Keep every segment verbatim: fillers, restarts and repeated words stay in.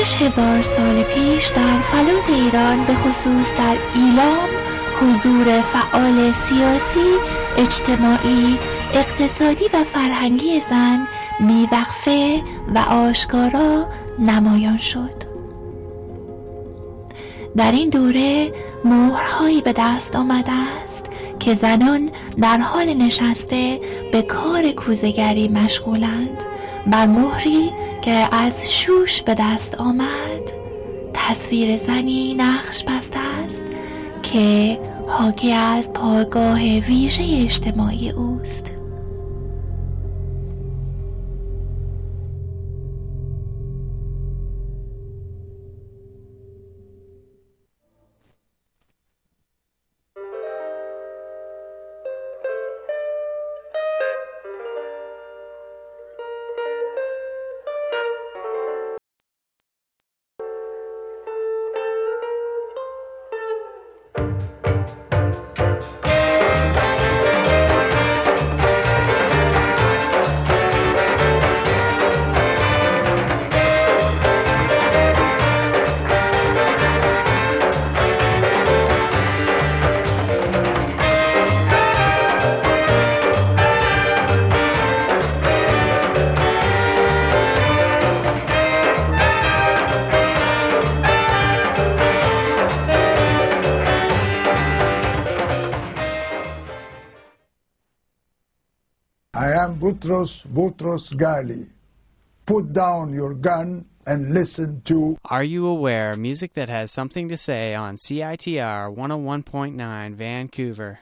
هزار سال پیش در فلات ایران به خصوص در ایلام حضور فعال سیاسی، اجتماعی، اقتصادی و فرهنگی زن بی‌وقفه و آشکارا نمایان شد. در این دوره مهرهایی به دست آمده است که زنان در حال نشسته به کار کوزه‌گری مشغولند. بر مهری که از شوش به دست آمد تصویر زنی نقش بسته است که حاکی از پایگاه ویژه اجتماعی اوست. I am Boutros Boutros Ghali. Put down your gun and listen to... Are You Aware? Music that has something to say on C I T R one oh one point nine Vancouver.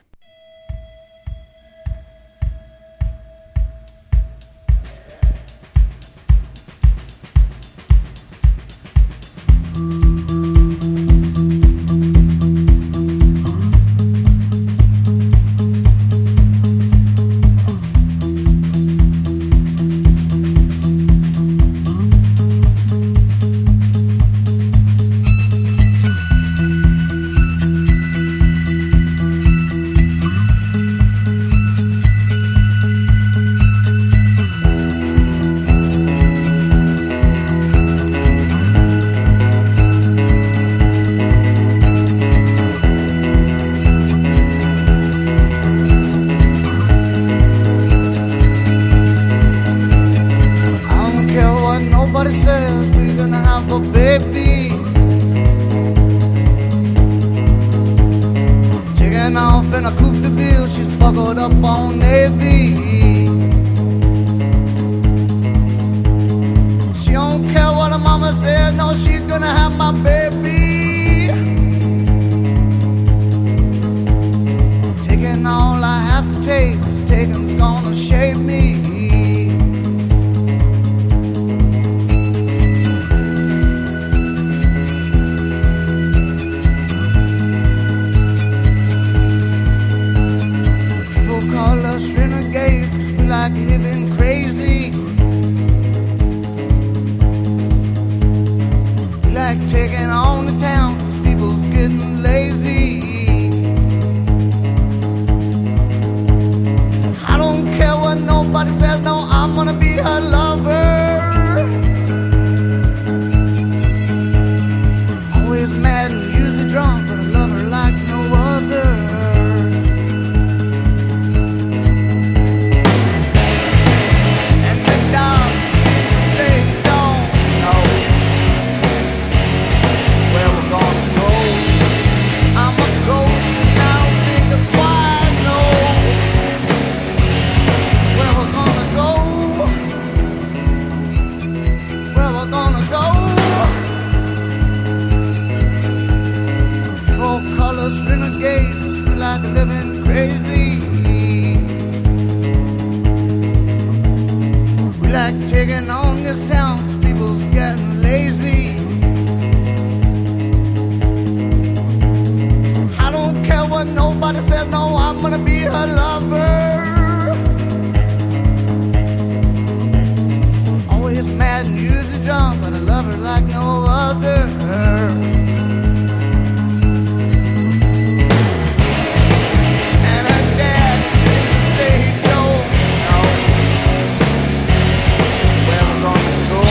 Where we're gonna go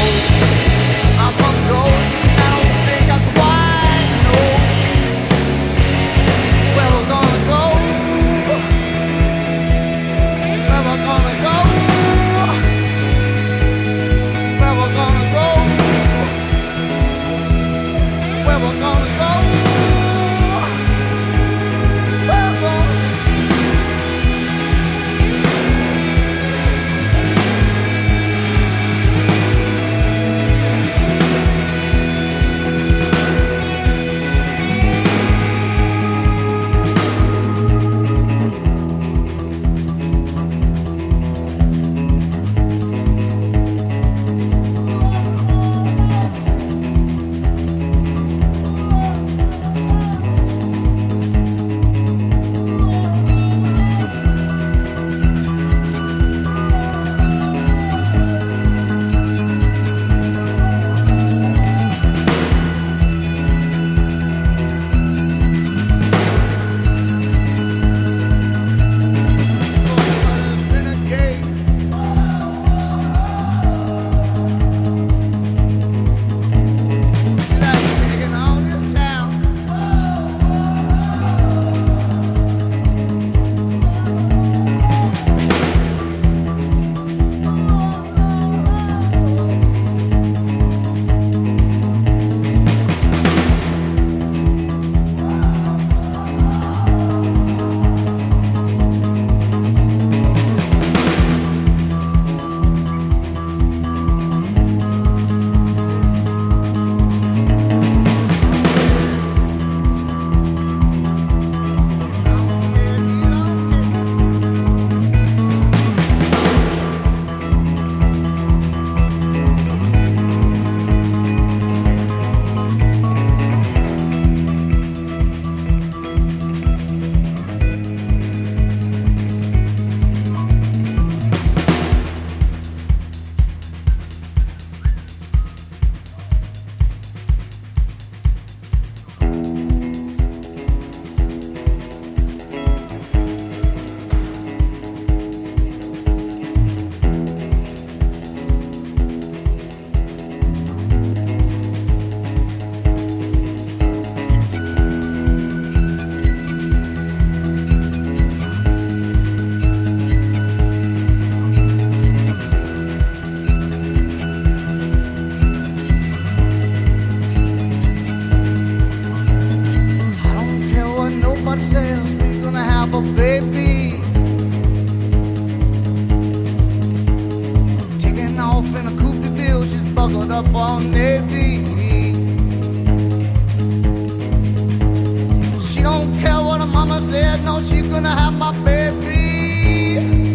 gonna have my baby.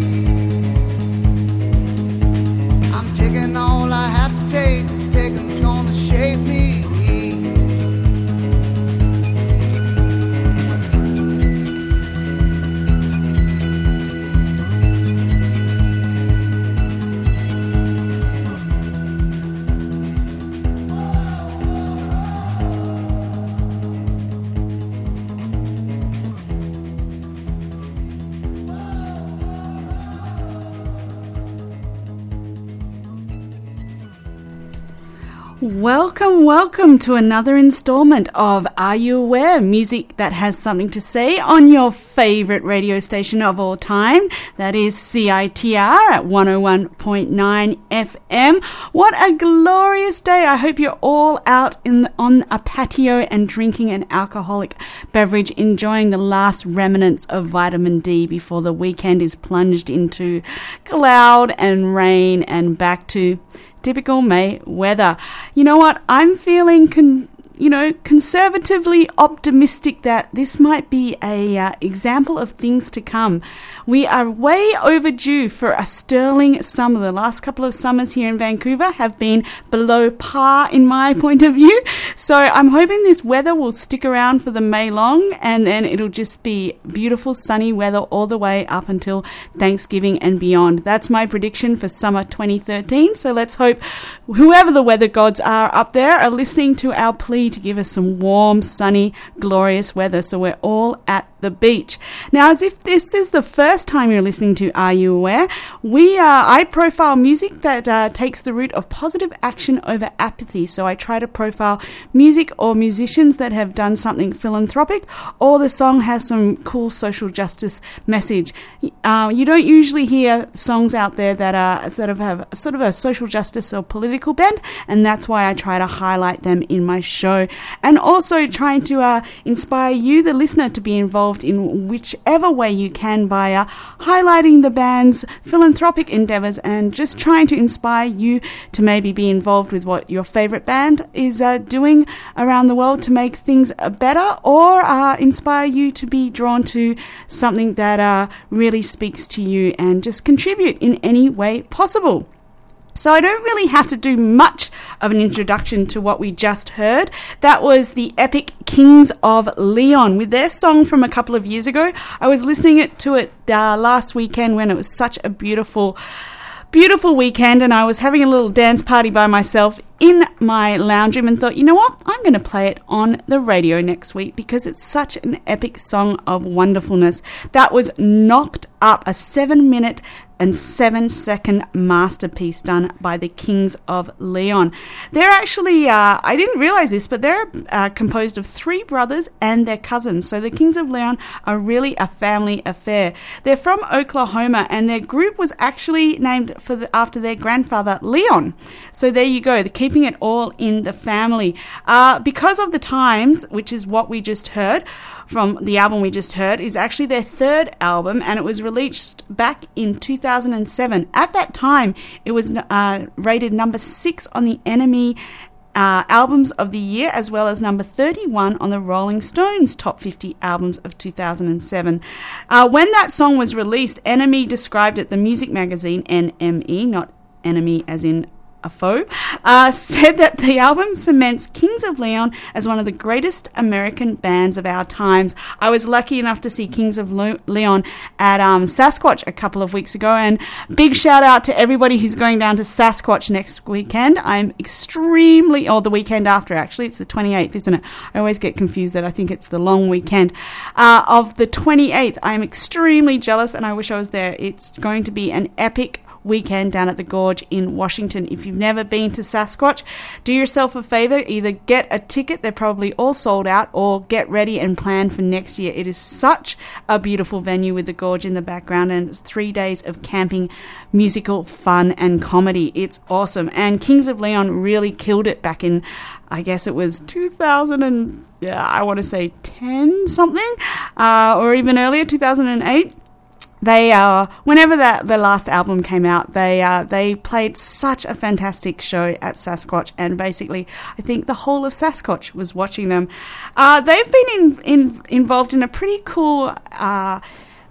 I'm taking all I have to take. This taking's gonna shape me. Welcome, welcome to another installment of Are You Aware? Music that has something to say on your favourite radio station of all time. That is C I T R at one oh one point nine F M. What a glorious day. I hope you're all out in the, on a patio and drinking an alcoholic beverage, enjoying the last remnants of vitamin D before the weekend is plunged into cloud and rain and back to typical May weather. You know what? I'm feeling, con- you know, conservatively optimistic that this might be a uh, example of things to come. We are way overdue for a sterling summer. The last couple of summers here in Vancouver have been below par in my point of view. So I'm hoping this weather will stick around for the May long, and then it'll just be beautiful sunny weather all the way up until Thanksgiving and beyond. That's my prediction for summer twenty thirteen. So let's hope whoever the weather gods are up there are listening to our plea to give us some warm, sunny, glorious weather so we're all at the beach. Now, as if this is the first time you're listening to Are You Aware? We, uh, I profile music that uh, takes the route of positive action over apathy. So I try to profile music or musicians that have done something philanthropic, or the song has some cool social justice message. Uh, you don't usually hear songs out there that are sort of have sort of a social justice or political bent, and that's why I try to highlight them in my show. And also trying to uh, inspire you, the listener, to be involved in whichever way you can by uh, highlighting the band's philanthropic endeavours and just trying to inspire you to maybe be involved with what your favourite band is uh, doing around the world to make things better, or uh, inspire you to be drawn to something that uh, really speaks to you and just contribute in any way possible. So I don't really have to do much of an introduction to what we just heard. That was the epic Kings of Leon with their song from a couple of years ago. I was listening it to it uh, last weekend when it was such a beautiful, beautiful weekend, and I was having a little dance party by myself in my lounge room and thought, you know what, I'm going to play it on the radio next week because it's such an epic song of wonderfulness. That was Knocked Up, a seven minute and seven second masterpiece done by the Kings of Leon. They're actually, uh, I didn't realize this, but they're uh, composed of three brothers and their cousins. So the Kings of Leon are really a family affair. They're from Oklahoma, and their group was actually named for the, after their grandfather, Leon. So there you go, they're keeping it all in the family. Uh, because of the Times, which is what we just heard, from the album we just heard, is actually their third album, and it was released back in two thousand seven. At that time, it was uh, rated number six on the Enemy uh, Albums of the Year, as well as number thirty-one on the Rolling Stones Top fifty Albums of two thousand seven. Uh, when that song was released, Enemy described it, the music magazine N M E, not enemy as in a foe, uh, said that the album cements Kings of Leon as one of the greatest American bands of our times. I was lucky enough to see Kings of Le- Leon at um, Sasquatch a couple of weeks ago, and big shout out to everybody who's going down to Sasquatch next weekend. I'm extremely, or the weekend after actually, it's the twenty-eighth, isn't it? I always get confused that I think it's the long weekend. Uh, of the twenty-eighth, I'm extremely jealous and I wish I was there. It's going to be an epic weekend down at the Gorge in Washington. If you've never been to Sasquatch, do yourself a favor, either get a ticket, they're probably all sold out, or get ready and plan for next year. It is such a beautiful venue with the Gorge in the background, and it's three days of camping, musical fun and comedy. It's awesome, and Kings of Leon really killed it back in, I guess it was two thousand and yeah, I want to say ten something, uh, or even earlier, two thousand eight. They, uh, whenever that the last album came out, they uh, they played such a fantastic show at Sasquatch, and basically, I think the whole of Sasquatch was watching them. Uh, they've been in, in, involved in a pretty cool uh,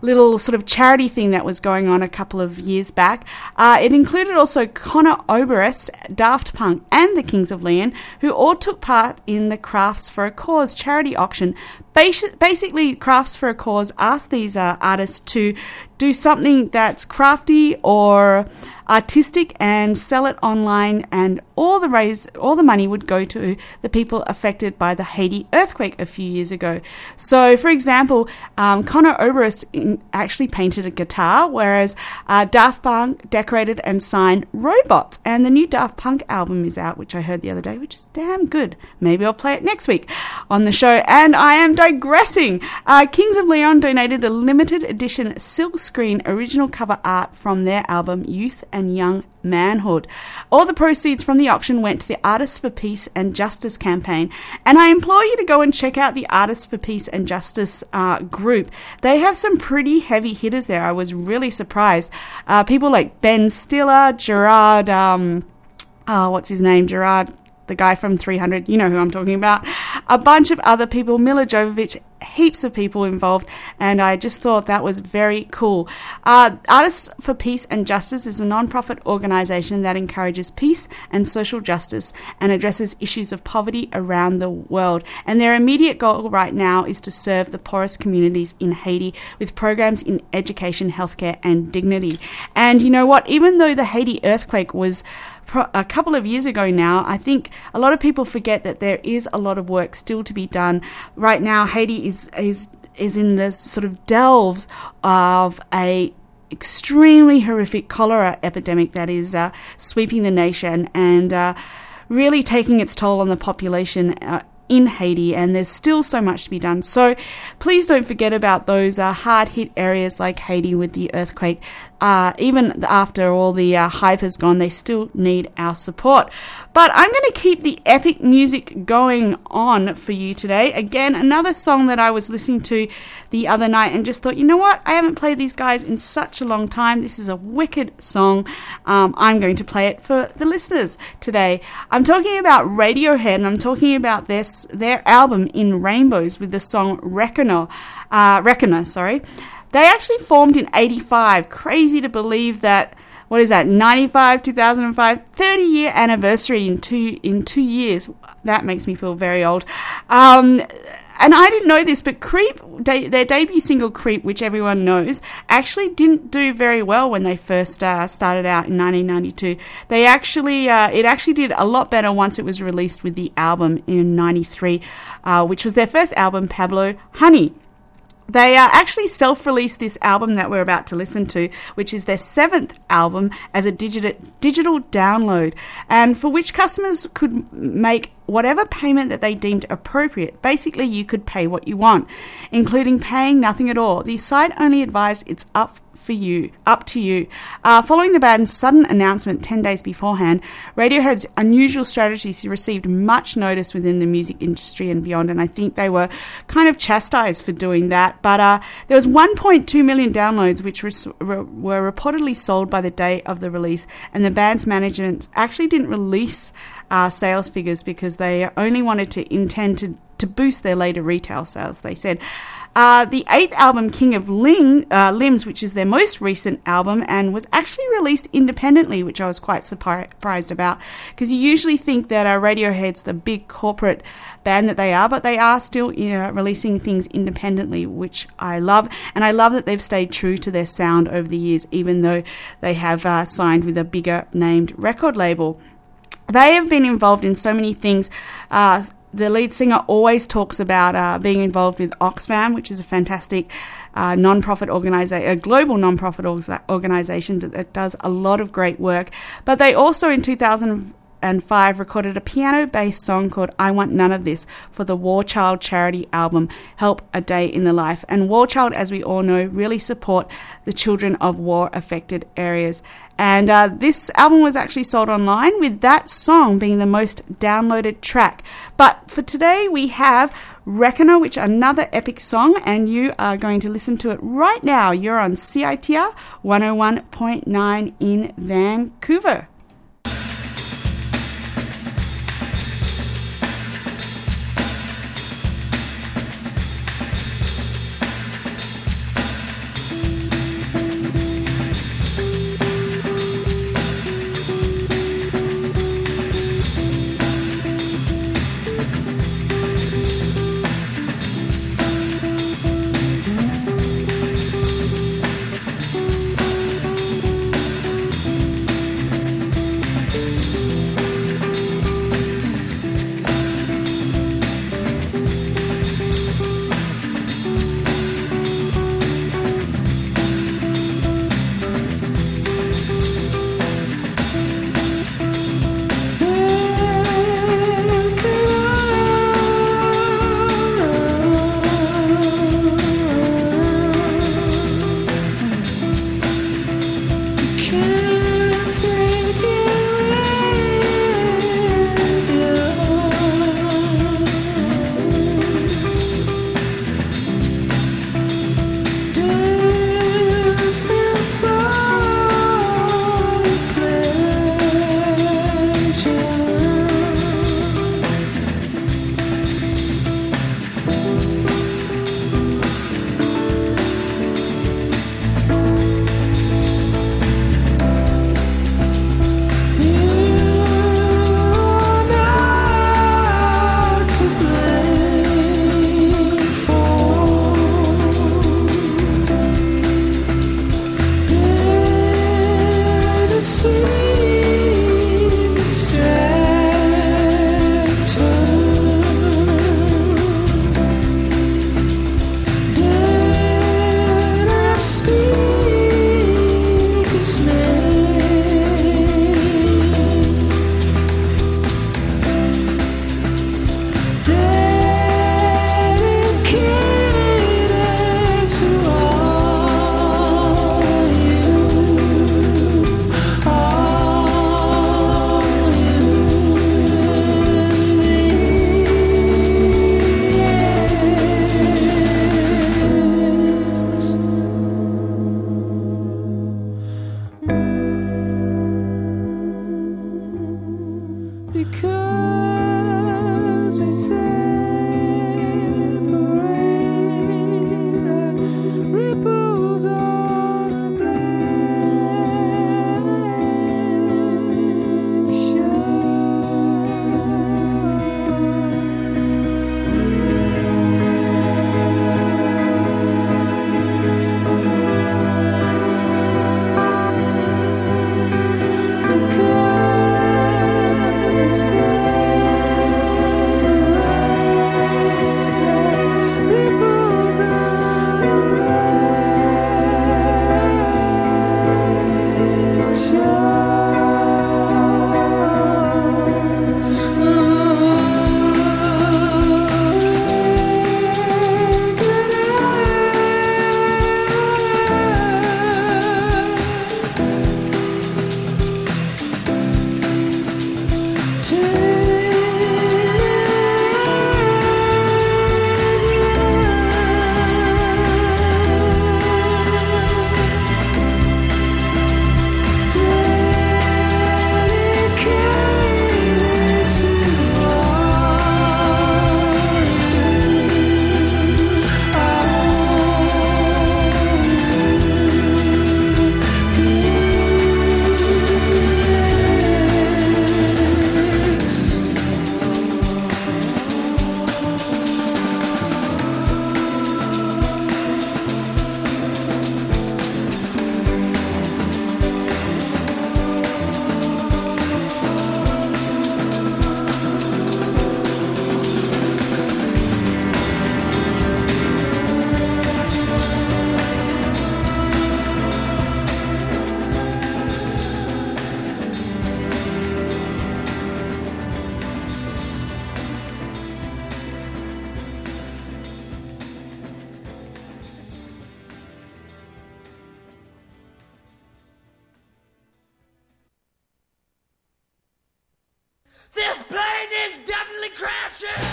little sort of charity thing that was going on a couple of years back. Uh, it included also Conor Oberst, Daft Punk, and the Kings of Leon, who all took part in the Crafts for a Cause charity auction. Basically, Crafts for a Cause asked these uh, artists to do something that's crafty or artistic and sell it online, and all the raise, all the money would go to the people affected by the Haiti earthquake a few years ago. So, for example, um, Conor Oberst actually painted a guitar, whereas uh, Daft Punk decorated and signed robots. And the new Daft Punk album is out, which I heard the other day, which is damn good. Maybe I'll play it next week on the show. And I am digressing. Uh, Kings of Leon donated a limited edition silkscreen original cover art from their album Youth and Young Manhood. All the proceeds from the auction went to the Artists for Peace and Justice campaign, and I implore you to go and check out the Artists for Peace and Justice uh, group. They have some pretty heavy hitters there. I was really surprised. Uh, people like Ben Stiller, Gerard, um, oh, what's his name? Gerard, the guy from three hundred, you know who I'm talking about. A bunch of other people, Mila Jovovich, heaps of people involved, and I just thought that was very cool. Uh, Artists for Peace and Justice is a non-profit organisation that encourages peace and social justice and addresses issues of poverty around the world. And their immediate goal right now is to serve the poorest communities in Haiti with programs in education, healthcare, and dignity. And you know what? Even though the Haiti earthquake was a couple of years ago now, I think a lot of people forget that there is a lot of work still to be done. Right now, Haiti is is is in the sort of delves of a extremely horrific cholera epidemic that is uh, sweeping the nation and uh, really taking its toll on the population uh, in Haiti, and there's still so much to be done. So please don't forget about those uh, hard-hit areas like Haiti with the earthquake. Uh, even after all the uh, hype has gone, they still need our support. But I'm going to keep the epic music going on for you today. Again, another song that I was listening to the other night and just thought, you know what? I haven't played these guys in such a long time. This is a wicked song. Um, I'm going to play it for the listeners today. I'm talking about Radiohead, and I'm talking about this, their album In Rainbows with the song Reckoner. Uh, Reckoner, sorry. They actually formed in eighty-five. Crazy to believe that, what is that, ninety-five, two thousand five, thirty-year anniversary in two in two years. That makes me feel very old. Um, and I didn't know this, but Creep, de- their debut single Creep, which everyone knows, actually didn't do very well when they first uh, started out in nineteen ninety-two. They actually, uh, it actually did a lot better once it was released with the album in ninety-three, uh, which was their first album, Pablo Honey. They uh, actually self-released this album that we're about to listen to, which is their seventh album, as a digital digital download, and for which customers could make whatever payment that they deemed appropriate. Basically, you could pay what you want, including paying nothing at all. The site only advised it's up for you, up to you. Uh, following the band's sudden announcement ten days beforehand, Radiohead's unusual strategies received much notice within the music industry and beyond, and I think they were kind of chastised for doing that. But uh, there was one point two million downloads, which res- re- were reportedly sold by the day of the release, and the band's management actually didn't release uh, sales figures because they only wanted to intend to, to boost their later retail sales, they said. Uh, the eighth album, King of Ling, uh, Limbs, which is their most recent album and was actually released independently, which I was quite surprised about, because you usually think that uh, Radiohead's the big corporate band that they are, but they are still you know, releasing things independently, which I love. And I love that they've stayed true to their sound over the years, even though they have uh, signed with a bigger named record label. They have been involved in so many things. Uh, The lead singer always talks about uh, being involved with Oxfam, which is a fantastic uh, non-profit organization, a global non-profit organization that does a lot of great work. But they also, in two thousand five, recorded a piano-based song called I Want None of This for the War Child charity album, Help a Day in the Life. And War Child, as we all know, really support the children of war-affected areas. And uh, this album was actually sold online, with that song being the most downloaded track. But for today, we have Reckoner, which is another epic song, and you are going to listen to it right now. You're on C I T R one oh one point nine in Vancouver.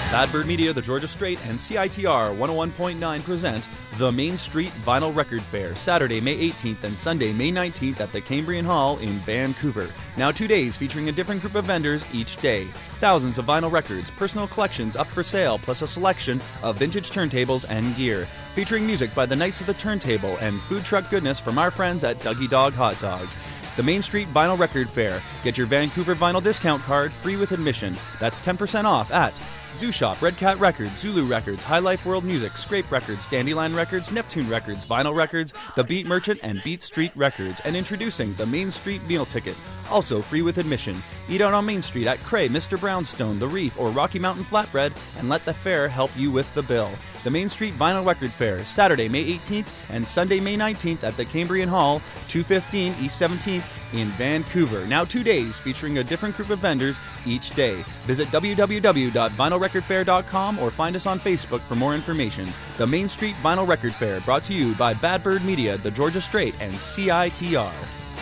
Bad Bird Media, the Georgia Strait, and C I T R one oh one point nine present the Main Street Vinyl Record Fair, Saturday, May eighteenth and Sunday, May nineteenth at the Cambrian Hall in Vancouver. Now two days featuring a different group of vendors each day. Thousands of vinyl records, personal collections up for sale, plus a selection of vintage turntables and gear. Featuring music by the Knights of the Turntable and food truck goodness from our friends at Dougie Dog Hot Dogs. The Main Street Vinyl Record Fair. Get your Vancouver vinyl discount card free with admission. That's ten percent off at Zoo Shop, Red Cat Records, Zulu Records, High Life World Music, Scrape Records, Dandelion Records, Neptune Records, Vinyl Records, The Beat Merchant, and Beat Street Records. And introducing the Main Street Meal Ticket, also free with admission. Eat out on Main Street at Cray, Mister Brownstone, The Reef, or Rocky Mountain Flatbread, and let the fair help you with the bill. The Main Street Vinyl Record Fair, Saturday, May eighteenth and Sunday, May nineteenth at the Cambrian Hall, two fifteen East seventeenth in Vancouver. Now two days featuring a different group of vendors each day. Visit w w w dot vinyl record fair dot com or find us on Facebook for more information. The Main Street Vinyl Record Fair, brought to you by Bad Bird Media, the Georgia Strait, and C I T R.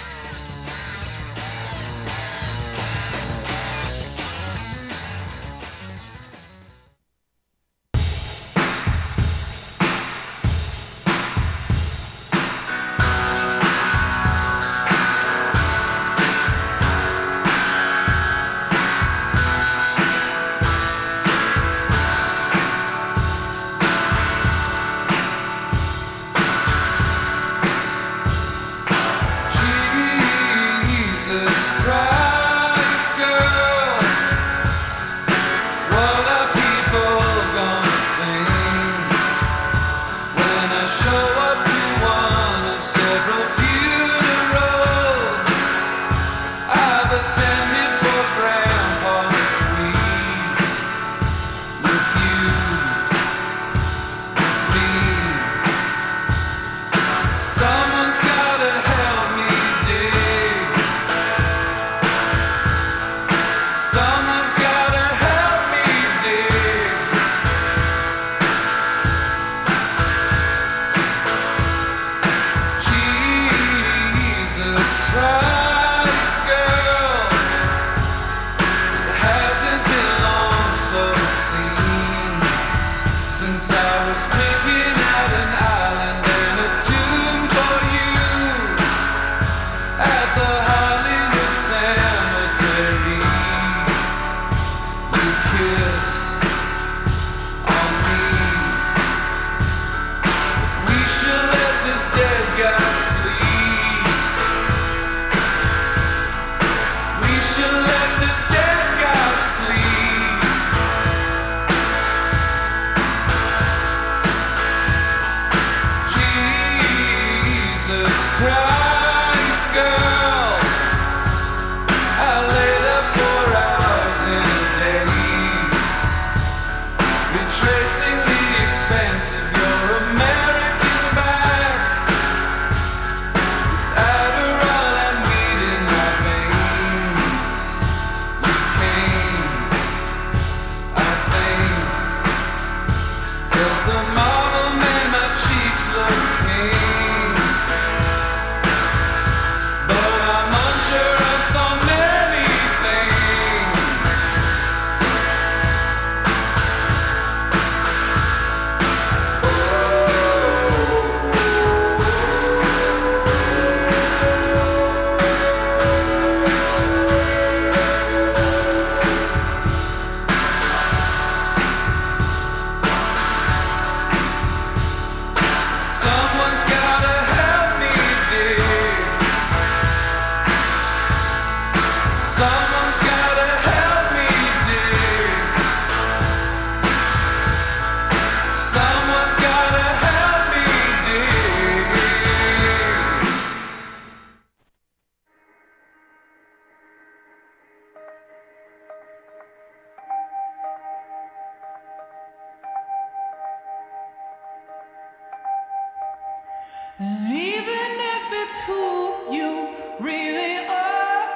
And even if it's who you really are,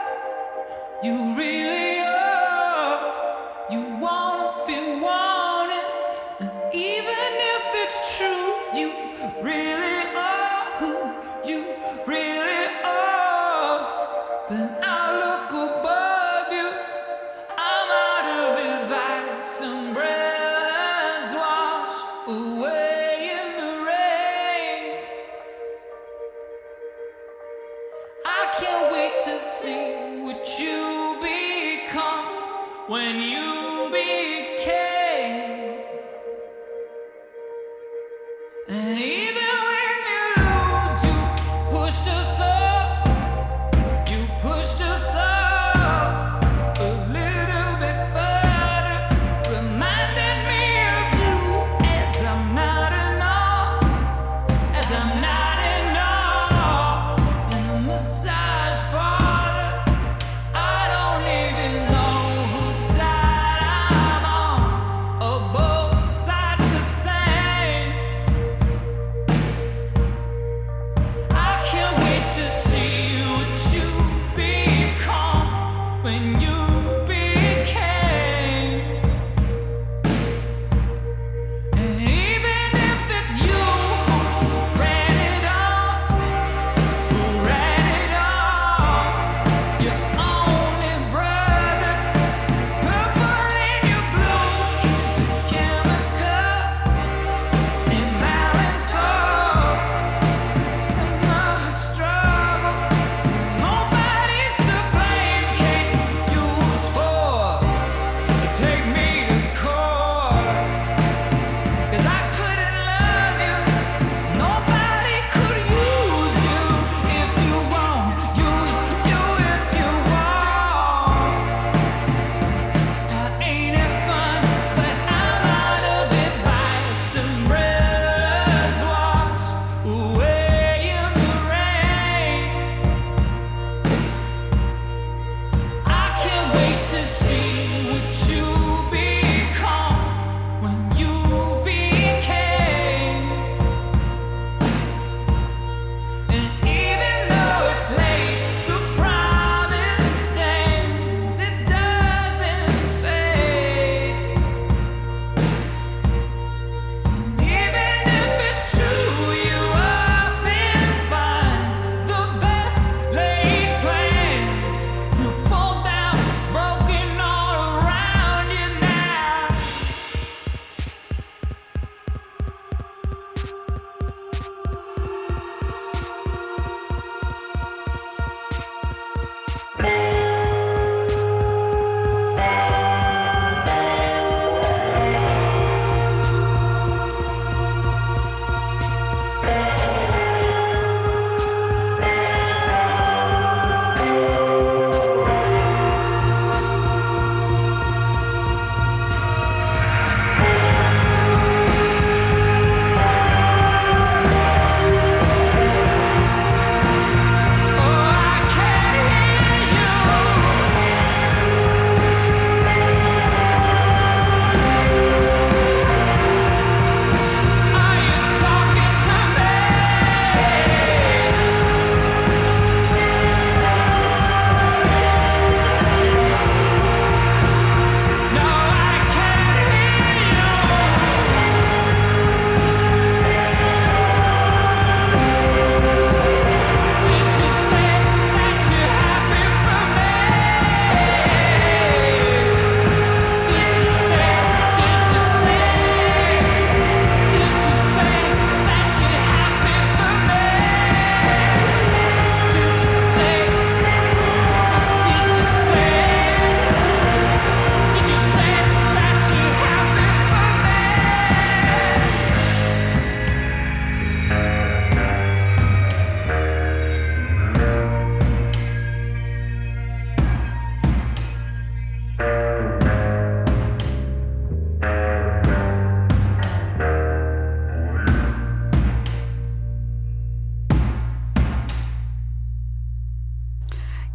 you really are, you wanna feel wanted. And even if it's true, you really are who you really are. But I look above you, I'm out of advice umbrella.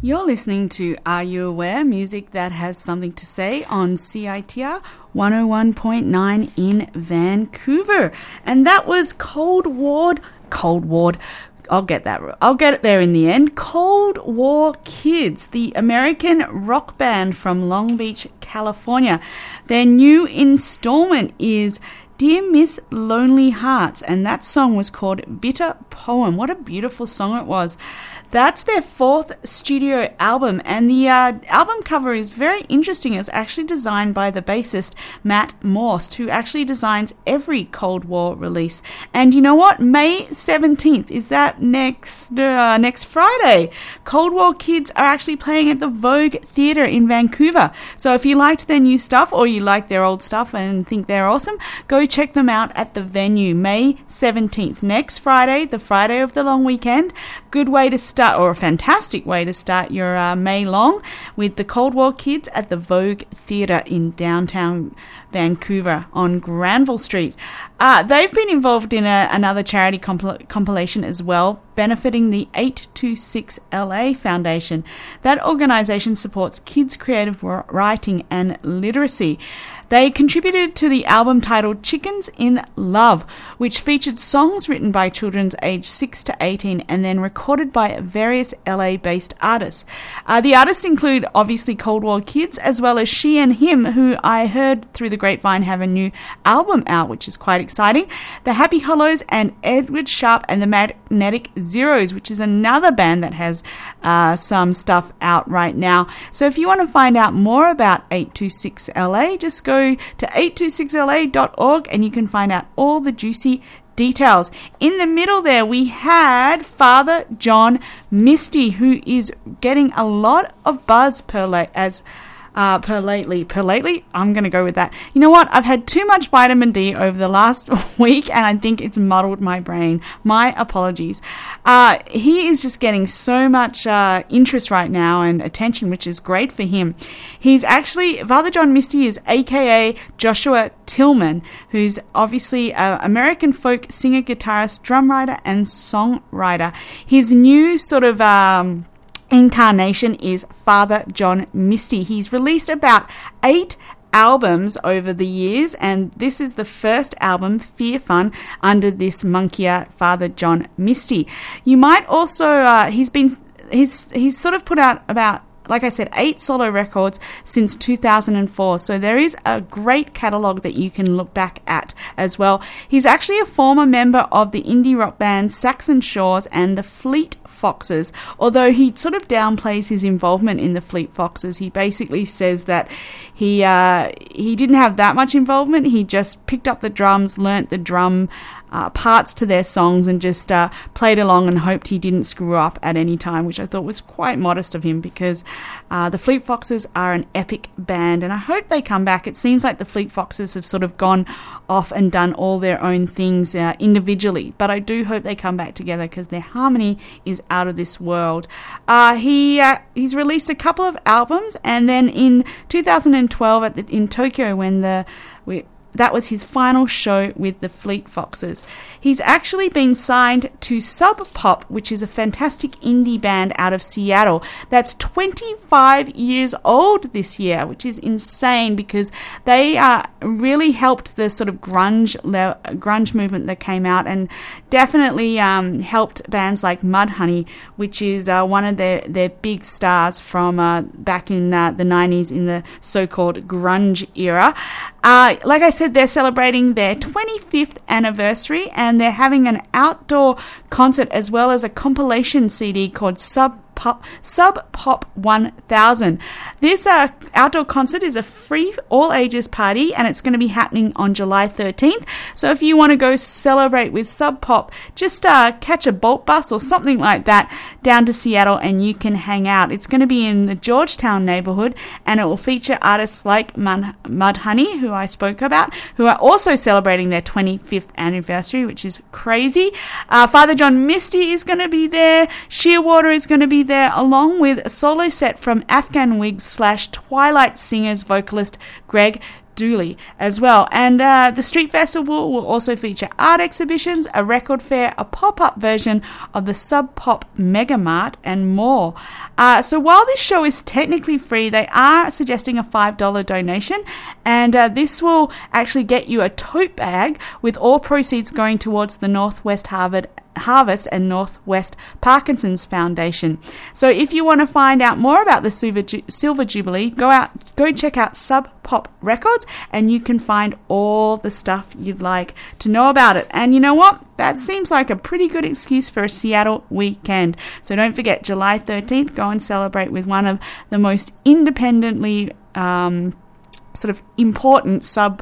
You're listening to Are You Aware? Music that has something to say on C I T R one oh one point nine in Vancouver. And that was Cold War, Cold War, I'll get that, I'll get it there in the end. Cold War Kids, the American rock band from Long Beach, California. Their new installment is Dear Miss Lonely Hearts, and that song was called Bitter Poem. What a beautiful song it was. That's their fourth studio album, and the uh, album cover is very interesting. It's actually designed by the bassist Matt Morse, who actually designs every Cold War release. And you know what? May seventeenth, is that next uh, next Friday? Cold War Kids are actually playing at the Vogue Theatre in Vancouver. So if you liked their new stuff or you like their old stuff and think they're awesome, go check them out at the venue, May seventeenth, next Friday, the Friday of the long weekend. Good way to start, or a fantastic way to start your uh, May long, with the Cold War Kids at the Vogue Theatre in downtown Vancouver on Granville Street. Uh, they've been involved in a, another charity compil- compilation as well, benefiting the eight two six L A Foundation. That organisation supports kids' creative writing and literacy. They contributed to the album titled Chickens in Love, which featured songs written by children aged six to eighteen and then recorded by various L A-based artists. Uh, the artists include, obviously, Cold War Kids, as well as She and Him, who I heard through the grapevine have a new album out, which is quite exciting. The Happy Hollows and Edward Sharp and the Magnetic Zeros, which is another band that has uh, some stuff out right now. So if you want to find out more about eight two six L A, just go to eight two six L A dot org and you can find out all the juicy details. In the middle there, we had Father John Misty, who is getting a lot of buzz per la- as Uh, per lately, per lately, I'm going to go with that. You know what? I've had too much vitamin D over the last week, and I think it's muddled my brain. My apologies. Uh, he is just getting so much uh, interest right now and attention, which is great for him. He's actually, Father John Misty is A K A Joshua Tillman, who's obviously an American folk singer, guitarist, drum writer, and songwriter. His new sort of um, incarnation is Father John Misty. He's released about eight albums over the years, and this is the first album, Fear Fun, under this monkier Father John Misty. You might also uh, he's been he's he's sort of put out about, like I said, eight solo records since two thousand four. So there is a great catalogue that you can look back at as well. He's actually a former member of the indie rock band Saxon Shores and the Fleet Foxes, although he sort of downplays his involvement in the Fleet Foxes. He basically says that he uh, he didn't have that much involvement. He just picked up the drums, learnt the drum Uh, parts to their songs, and just uh, played along and hoped he didn't screw up at any time, which I thought was quite modest of him, because uh, the Fleet Foxes are an epic band, and I hope they come back. It seems like the Fleet Foxes have sort of gone off and done all their own things uh, individually, but I do hope they come back together, because their harmony is out of this world. Uh, he uh, he's released a couple of albums, and then in two thousand twelve at the, in Tokyo, when the we that was his final show with the Fleet Foxes. He's actually been signed to Sub Pop, which is a fantastic indie band out of Seattle that's twenty-five years old this year, which is insane, because they uh, really helped the sort of grunge le- grunge movement that came out, and definitely um, helped bands like Mudhoney, which is uh, one of their, their big stars from uh, back in uh, the nineties in the so-called grunge era. Uh, like I said, they're celebrating their twenty-fifth anniversary, and they're having an outdoor concert as well as a compilation C D called Sub Pop, Sub Pop one thousand. This uh, outdoor concert is a free all ages party, and it's going to be happening on July thirteenth. So if you want to go celebrate with Sub Pop, just uh, catch a Bolt bus or something like that down to Seattle, and you can hang out. It's going to be in the Georgetown neighborhood, and it will feature artists like Mud- Mudhoney, who I spoke about, who are also celebrating their twenty-fifth anniversary, which is crazy. Uh, Father John Misty is going to be there. Shearwater is going to be there, along with a solo set from Afghan Wigs slash Twilight Singers vocalist Greg Dooley as well. And uh, the Street Festival will also feature art exhibitions, a record fair, a pop-up version of the Sub Pop Mega Mart, and more. Uh, so while this show is technically free, they are suggesting a five dollars donation, and uh, this will actually get you a tote bag with all proceeds going towards the Northwest Harvard Harvest and Northwest Parkinson's Foundation. So if you want to find out more about the Silver, Ju- Silver Jubilee, go out, go check out Sub Pop Records, and you can find all the stuff you'd like to know about it. And you know what? That seems like a pretty good excuse for a Seattle weekend. So don't forget, July thirteenth, go and celebrate with one of the most independently um, sort of important sub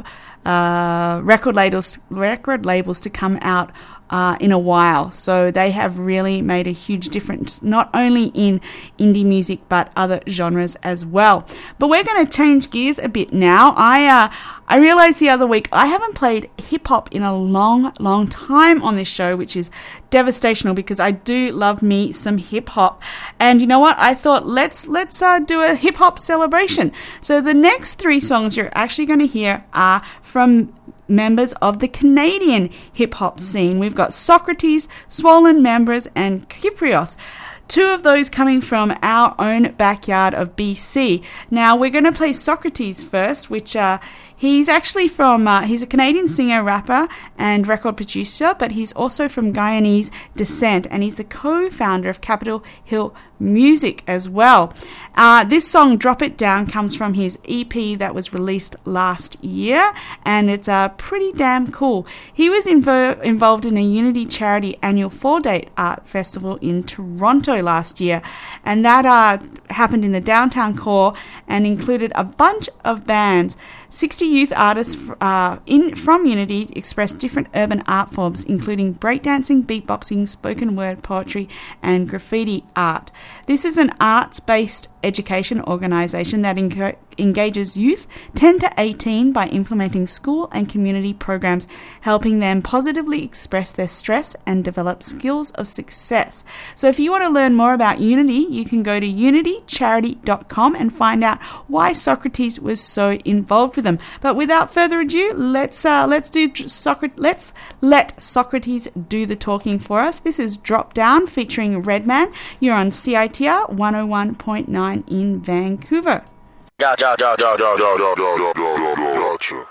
uh, record labels record labels to come out Uh, in a while. So they have really made a huge difference, not only in indie music but other genres as well. But we're going to change gears a bit now. I uh, I realized the other week I haven't played hip hop in a long, long time on this show, which is devastational because I do love me some hip hop. And you know what? I thought let's let's uh, do a hip hop celebration. So the next three songs you're actually going to hear are from members of the Canadian hip-hop scene. We've got Socrates, Swollen Members, and Kyprios. Two of those coming from our own backyard of B C. Now, we're going to play Socrates first, which uh, he's actually from, uh, he's a Canadian singer, rapper, and record producer, but he's also from Guyanese descent, and he's the co-founder of Capitol Hill Music as well. Uh, this song, Drop It Down, comes from his E P that was released last year, and it's uh, pretty damn cool. He was invo- involved in a Unity charity annual four-day art festival in Toronto last year, and that uh, happened in the downtown core and included a bunch of bands. sixty youth artists uh, in from Unity expressed different urban art forms, including breakdancing, beatboxing, spoken word poetry, and graffiti art. This is an arts-based education organisation that enc- engages youth ten to eighteen by implementing school and community programs, helping them positively express their stress and develop skills of success. So if you want to learn more about Unity, you can go to unity charity dot com and find out why Socrates was so involved with them. But without further ado, let's uh, let's do Socrates. Let's let Socrates do the talking for us. This is Drop Down featuring Redman. You're on C I T R one oh one point nine in Vancouver. Gotcha, gotcha, gotcha, gotcha, gotcha.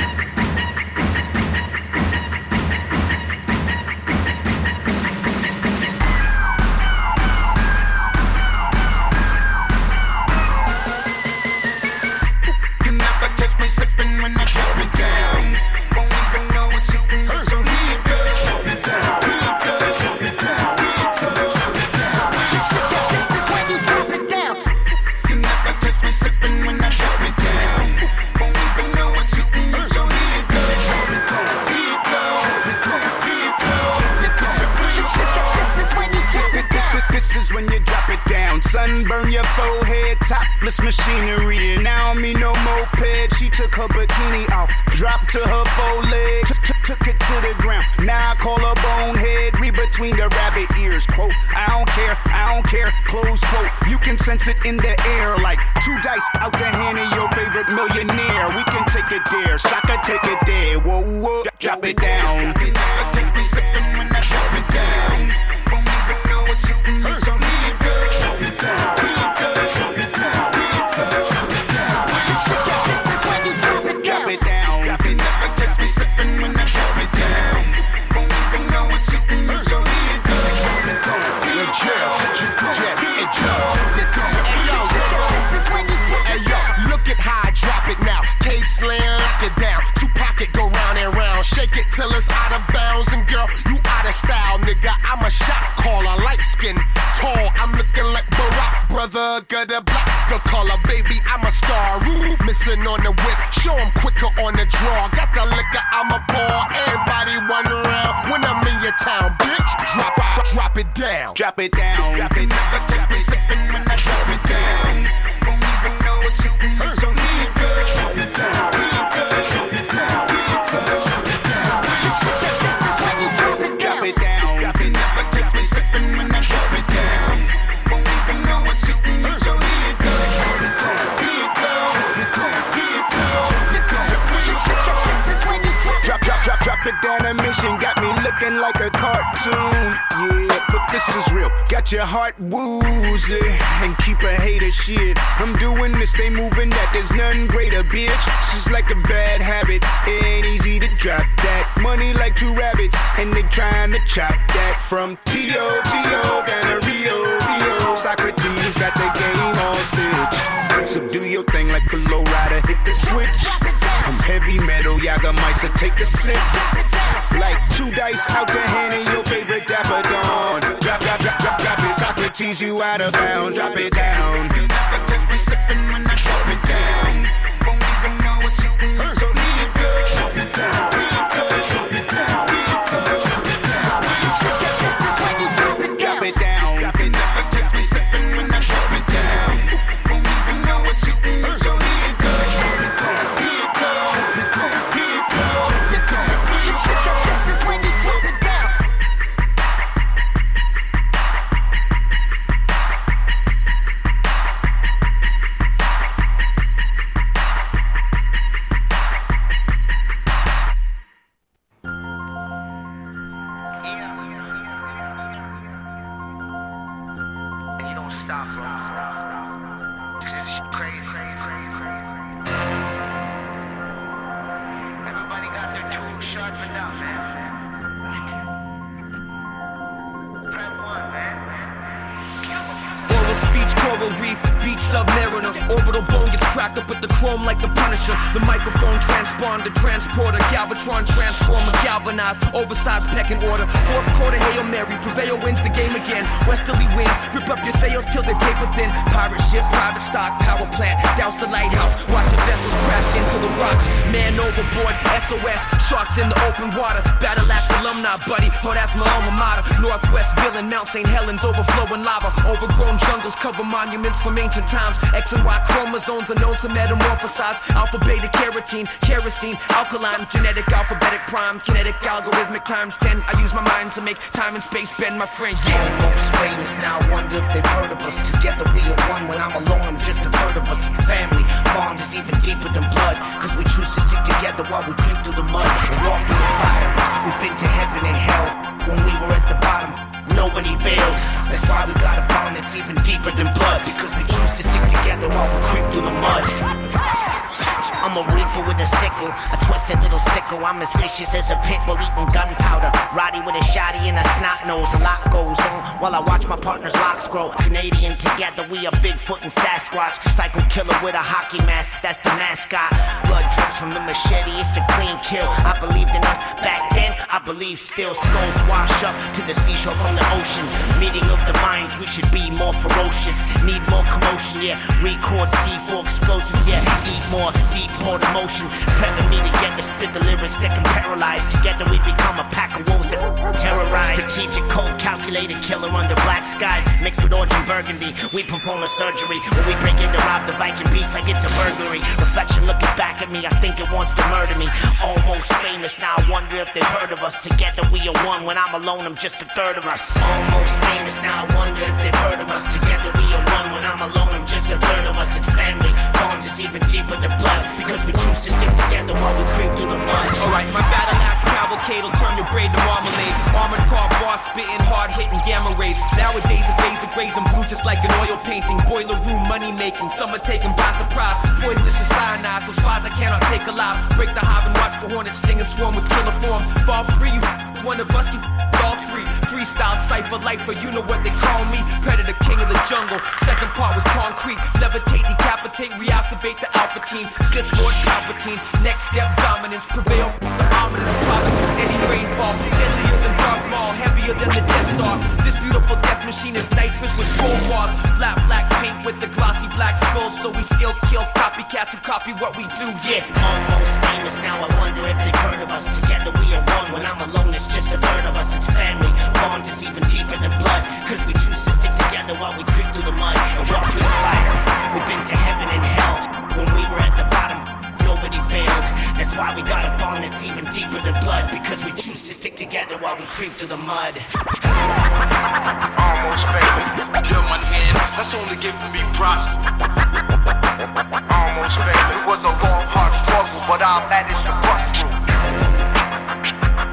You never catch me slipping when I drop it down. Won't even know it's hitting, so here you go. Drop it down, here you go. Drop it down, here you go. Drop it down. This is when you drop it down. You never catch me slipping when I drop it down. Won't even know it's hitting, so here you go. Drop it down, here you go. Drop it down, here you go. This is when you drop it down. This is when you drop it down. Sunburn your forehead, topless machinery. Now me no moped. She took her bikini off, dropped to her four legs, t- took it to the ground. Now I call her bonehead. Read between the rabbit ears. Quote, I don't care, I don't care. Close quote. You can sense it in the air like two dice out the hand of your favorite millionaire. We can take it there, soccer take it there. Whoa, whoa, drop it down. You never catch me slipping when I drop it down. Won't even know it's hitting, so here you go. Drop it down, here you go. Drop it down, here you go. Drop it down. This is when you drop it down. Drop it down. You never catch me slipping when I drop it down. Won't even know it's hitting, so here you go. Drop it down, here you go. Hey yo, this is when you drop it. Hey yo, look at how I drop it now. Case slam, lock it down. Two pocket go round and round. Shake it till it's out of bounds. And girl, you out of style, nigga. I'm a shot caller, light skin, tall. I'm looking like Barack, brother. Got a block, go color, baby. I'm a star. Roof missing on the whip. Show 'em quicker on the draw. Got the liquor, I'm a pour. Everybody run around when I'm in your town, bitch. Drop it, drop it down. Drop it down. Drop it, never catch me slipping when I drop it down. Won't even know it's hitting, so here you go. Drop it down, here you go. Drop it down, here you go. Drop it down. This is when you drop it down. Drop it down. Drop it, never catch me slipping when I drop it down. Won't even know it's hitting, so here you go. Drop it down, here you go. Drop it down, here you go. rapid animation got me looking like a cartoon. Yeah, but this is real. Got your heart woozy and keep a hater shit. I'm doing this, they moving that. There's none greater, bitch. This is like a bad habit. It ain't easy to drop that. Money like two rabbits, and they trying to chop that from T O T O down to Rio, Rio. Socrates got the game all stitched. So do your thing like a low rider, hit the switch. I'm heavy metal, Yaga might so take a sip. Like two dice out the hand in your favorite Dapper Dawn. Drop, drop, drop, drop, drop it. Socrates, you out of bounds. Drop it down. You never catch me slipping when I drop it down. Won't even know what's hitting, so here you go. Drop it down. Here you go. Drop it down. Here you go. Drop it down. This is when you drop it down. Drop it down. You never catch me slipping when I drop it down. Won't even know what's hitting, so here you go. Drop it down. Here you go. Drop it down. Here you go. This is when you drop it down. Stop, it's crazy. Everybody got their tools sharpened up, man. Prep one, man. Oral speech, coral reef, beach submariner. Orbital bone gets cracked up with the chrome like the Punisher. The microphone transponder, transporter, Galvatron transformer, galvanized, oversized pecking order. Fourth quarter, Hail Mary, Prevail wins the game again. Westerly winds, rip up your sails till they're paper thin. Pirate ship, private stock, power plant, douse the lighthouse. Watch the vessels crash into the rocks. Man overboard, S O S, sharks in the open water. Battle axe alumni, buddy, oh that's my alma mater. Northwest villain, Mount Saint Helens, overflowing lava. Overgrown jungles cover monuments from ancient times. X and Y chromosomes are known to metamorphosize. Alpha, beta, carotene, kerosene, alkaline, genetic, alphabetic prime, kinetic, algorithmic times ten. I use my mind to make time and space bend, my friend. Yeah. Almost famous now, I wonder if they've heard of us. Together we are one, when I'm alone I'm just a third of us. Family, bond is even deeper than blood, cause we choose to stick together while we creep through the mud and walk through the fire. We've been to heaven and hell, when we were at the bottom nobody bailed. That's why we got a bond that's even deeper than blood, because we choose to stick together while we creep through the mud. I'm a reaper with a sickle, a twisted little sickle. I'm as vicious as a pit bull eating gunpowder. Roddy with a shotty and a snot nose. A lot goes on while I watch my partner's locks grow. Canadian together, we are Bigfoot and Sasquatch. Psycho killer with a hockey mask, that's the mascot. Blood drips from the machete, it's a clean kill. I believed in us back then, I believe still. Skulls wash up to the seashore from the ocean. Meeting of the minds, we should be more ferocious. Need more commotion, yeah. Record C four explosives, yeah. Eat more, deep poured emotion. Prepping me together, spit the lyrics that can paralyze. Together we become a pack of wolves that terrorize. Strategic, cold, calculated killer under black skies. Mixed with orange and burgundy, we perform a surgery. When we break in to rob the Viking beats like it's a burglary. Reflection looking back at me, I think it wants to murder me. Almost famous, now I wonder if they've heard of us. Together we are one, when I'm alone I'm just a third of us. Almost famous, now I wonder if they've heard of us. Together we are one, when I'm alone I'm just a third of us. It's family, bonds is even deeper than blood, because we choose to stick together while we creep through the mud. Alright, my battle axe cavalcade will turn your braids to marmalade. Armored car boss spitting, hard hitting gamma rays. Nowadays a phase of grays and blue just like an oil painting. Boiler room money making, some are taken by surprise. Poisonous and cyanide, so spies I cannot take alive. Break the hive and watch the hornets sting and swarm with killer form. Fall free, you one of us, you all three. Freestyle cypher lifer, you know what they call me. Predator, king of the jungle. Second part was concrete. Levitate, decapitate, reactivate the alpha team. Sith Lord Palpatine. Next step, dominance. Prevail. The ominous province of steady rainfall. Deadlier than Darth Maul, heavier than the Death Star. This beautiful death machine is nitrous with gold bars. Flat black paint with the glossy black skulls, so we still kill copycats who copy what we do. Yeah. Almost famous now, I wonder if they've heard of us. Together we are one, when I'm alone it's just a third of us. It's family, bond is even deeper than blood, cause we choose to stick together while we creep through the mud and walk through the fire. We've been to heaven and hell, when we were at the bottom nobody bailed. That's why we got a bond that's even deeper than blood, because we choose to stick together while we creep through the mud. Almost famous, you're my man, that's only giving me props. Almost famous, it was a long hard struggle, but I managed to bust through.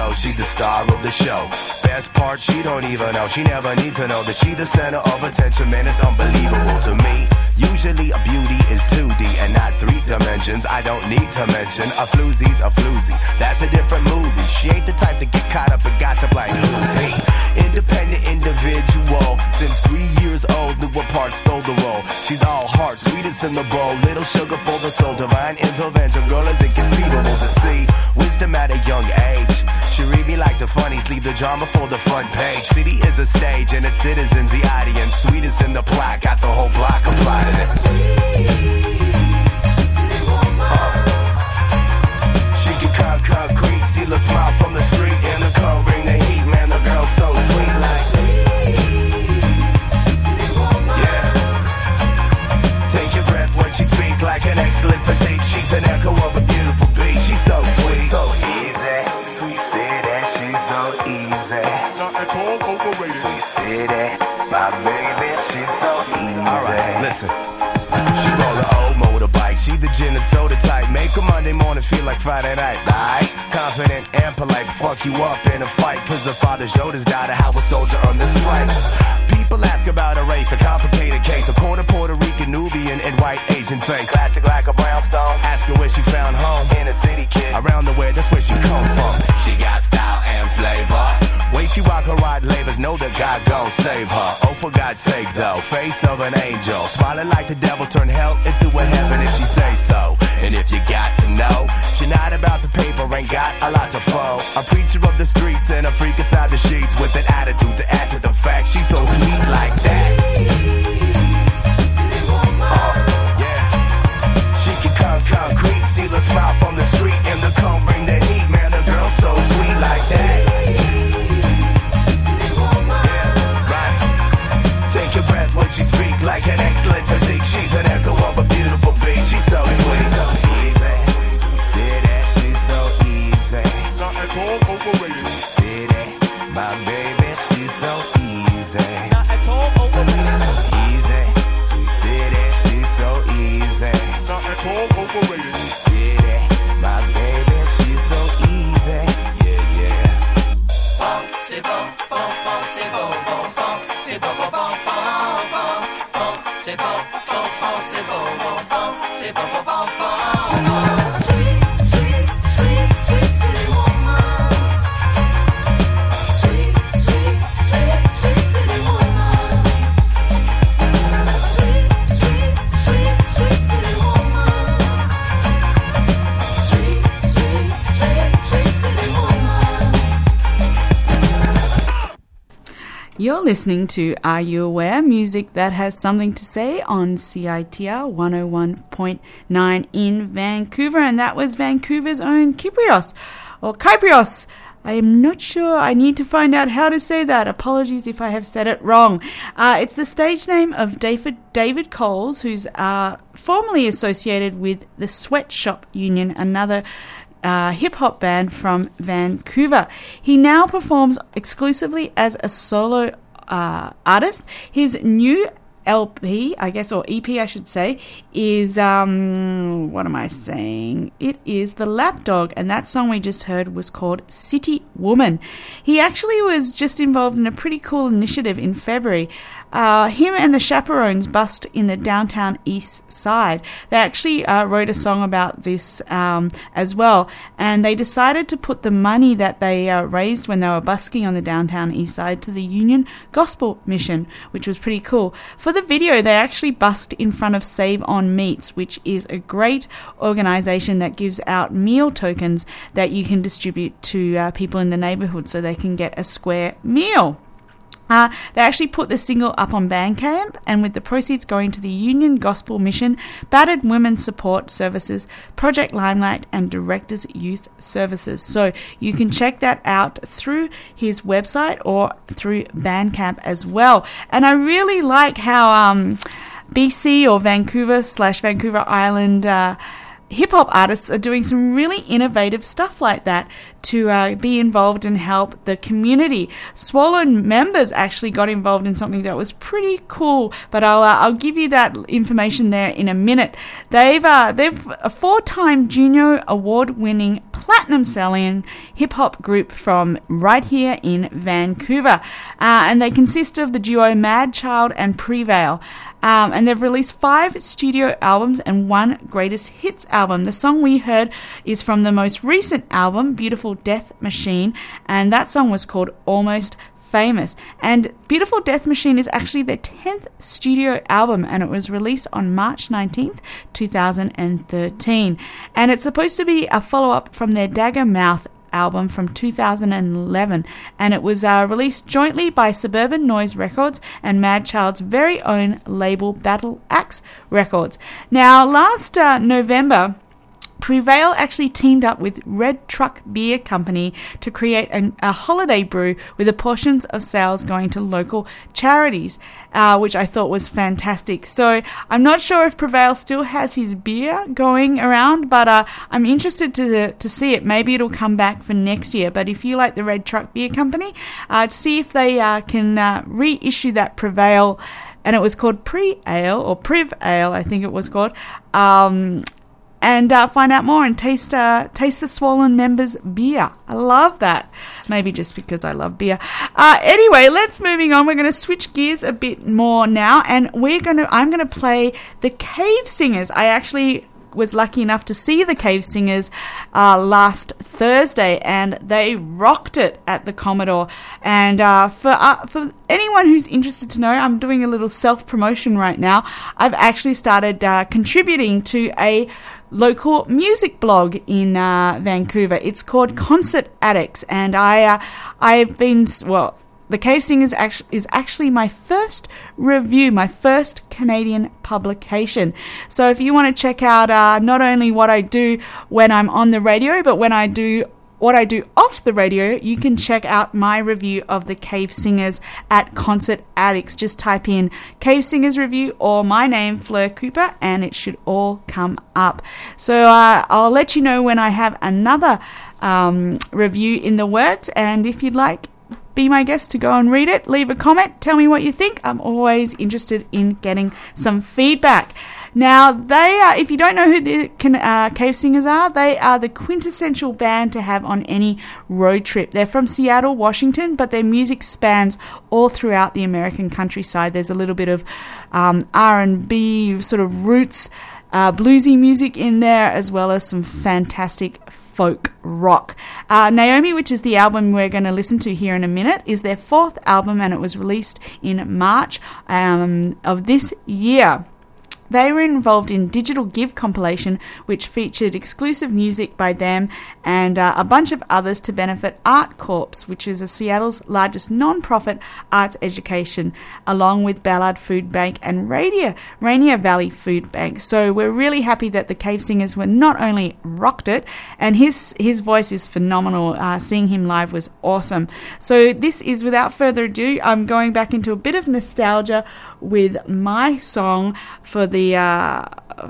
know she the star of the show. Best part, she don't even know. She never needs to know that she the center of attention. Man, it's unbelievable to me. Usually a beauty is two D and not three dimensions. I don't need to mention a floozy's a floozy. That's a different movie. She ain't the type to get caught up in gossip like who's he. Independent individual. Since three years old, knew what part stole the role. She's all heart, sweetest in the bowl. Little sugar for the soul. Divine intervention, girl, is inconceivable to see. Wisdom at a young age. She read me like the funnies, leave the drama for the front page. City is a stage and its citizens the audience. Sweetest in the plot, got the whole block applauding it. Uh, she can cut concrete, steal a smile from the street. In the cold, bring the heat, man, the girl's so sweet like. Yeah. Take your breath when she speak like an excellent physique. She's an echo of a beautiful beat. She's so sweet, so easy. Sweet city, she's so easy. Not at all overrated. Sweet city, my baby, she's so easy. Alright, listen. She roll an old motorbike. She the gin and soda type. Make a Monday morning feel like Friday night. Right? Confident and polite. Fuck you up in a fight. Cause her father showed his daughter how a soldier earned the stripes. People ask about a race, a complicated case. A quarter Puerto Rican, Nubian, and white Asian face. Classic like a brownstone. Ask her where she found home. In a city, kid. Around the way, that's where she come from. She got style and flavor. Way she rock her ride labors, know that God gon' save her. Oh, for God's sake, though. Face of an angel. Smiling like the devil, turn hell into a heaven if she say so. And if you got to know, she not about the paper, ain't got a lot to fold. A preacher of the streets and a freak inside the sheets with an attitude to add to the fact she's so sweet like that. Uh, yeah. She can cut concrete, steal a smile from the street. In the comb, bring the heat, man, the girl's so sweet like that. Yeah, right. Take your breath when she speak like an excellent physique. She's an echo of a beautiful beat. She's so sweet, so easy. Sweet city, she's so easy. Not at all overrated. Sweet city, my baby, she's so easy. Not at all overrated. Easy, sweet city, she's so easy. Not at all overrated. Sweet city, my baby, she's so easy. Yeah, yeah. Bom, c'est bon, bon, bon, c'est bon, bon, bon, c'est bon, bon, bon, bon, bon, bon, c'est bon, bon, bon, c'est bon, bon, bon, c'est bon, bon, bon, bon, bon. Sweet, sweet, sweet, sweet city woman. Sweet, sweet, sweet, sweet city woman. Sweet, sweet, sweet, sweet city woman. Sweet, sweet, sweet, sweet city woman. You're listening to Are You Aware? Music that has something to say on C I T R one oh one point nine in Vancouver, and that was Vancouver's own Kyprios, or Kyprios. I am not sure. I need to find out how to say that. Apologies if I have said it wrong. Uh, it's the stage name of David David Coles, who's uh, formerly associated with the Sweatshop Union, another Uh, hip-hop band from Vancouver. He now performs exclusively as a solo uh, artist. His new L P, I guess, or E P I should say, is, um, what am I saying? It is The Lapdog, and that song we just heard was called City Woman. He actually was just involved in a pretty cool initiative in February. Uh, him and the Chaperones bust in the downtown east side. They actually uh, wrote a song about this um, as well, and they decided to put the money that they uh, raised when they were busking on the downtown east side to the Union Gospel Mission, which was pretty cool. For the video, they actually busked in front of Save On Meats, which is a great organization that gives out meal tokens that you can distribute to uh, people in the neighborhood so they can get a square meal. Uh, they actually put the single up on Bandcamp, and with the proceeds going to the Union Gospel Mission, Battered Women's Support Services, Project Limelight, and Directors Youth Services. So you can check that out through his website or through Bandcamp as well. And I really like how um, B C or Vancouver slash Vancouver Island uh, hip-hop artists are doing some really innovative stuff like that to uh, be involved and help the community. Swallow members actually got involved in something that was pretty cool, but I'll uh, I'll give you that information there in a minute. They've uh, they've a four-time Juno award-winning platinum-selling hip-hop group from right here in Vancouver. Uh, and they consist of the duo Mad Child and Prevail. Um, and they've released five studio albums and one greatest hits album. The song we heard is from the most recent album, Beautiful Death Machine, and that song was called Almost Famous. And Beautiful Death Machine is actually their tenth studio album, and it was released on March nineteenth, two thousand thirteen. And it's supposed to be a follow-up from their Dagger Mouth album from two thousand eleven, and it was uh, released jointly by Suburban Noise Records and Mad Child's very own label Battle Axe Records. Now, last uh, November, Prevail actually teamed up with Red Truck Beer Company to create an, a holiday brew with the portions of sales going to local charities, uh, which I thought was fantastic. So I'm not sure if Prevail still has his beer going around, but uh, I'm interested to to see it. Maybe it'll come back for next year. But if you like the Red Truck Beer Company, uh, to see if they uh, can uh, reissue that Prevail, and it was called Pre-Ale or Priv-Ale, I think it was called. Um, And uh, find out more and taste uh, taste the Swollen Members beer. I love that. Maybe just because I love beer. Uh, anyway, let's moving on. We're going to switch gears a bit more now, and we're going to. I'm going to play the Cave Singers. I actually was lucky enough to see the Cave Singers uh, last Thursday, and they rocked it at the Commodore. And uh, for uh, for anyone who's interested to know, I'm doing a little self promotion right now. I've actually started uh, contributing to a local music blog in uh, Vancouver. It's called Concert Addicts, and I uh, I've been well. The Cave Singers actually is actually my first review, my first Canadian publication. So if you want to check out uh, not only what I do when I'm on the radio, but when I do what I do off the radio, you can check out my review of the Cave Singers at Concert Addicts. Just type in Cave Singers review or my name, Fleur Cooper, and it should all come up. So uh, I'll let you know when I have another um, review in the works, and if you'd like, be my guest to go and read it, leave a comment, tell me what you think. I'm always interested in getting some feedback. Now, they are, if you don't know who the uh, Cave Singers are, they are the quintessential band to have on any road trip. They're from Seattle, Washington, but their music spans all throughout the American countryside. There's a little bit of um, R and B, sort of roots, uh, bluesy music in there, as well as some fantastic folk rock. Uh, Naomi, which is the album we're going to listen to here in a minute, is their fourth album, and it was released in March um, of this year. They were involved in Digital Give compilation, which featured exclusive music by them and uh, a bunch of others to benefit Art Corps, which is a Seattle's largest non-profit arts education, along with Ballard Food Bank and Rainier, Rainier Valley Food Bank. So we're really happy that the Cave Singers were not only rocked it, and his his voice is phenomenal. Uh, seeing him live was awesome. So this is, without further ado, I'm going back into a bit of nostalgia with my song for the uh,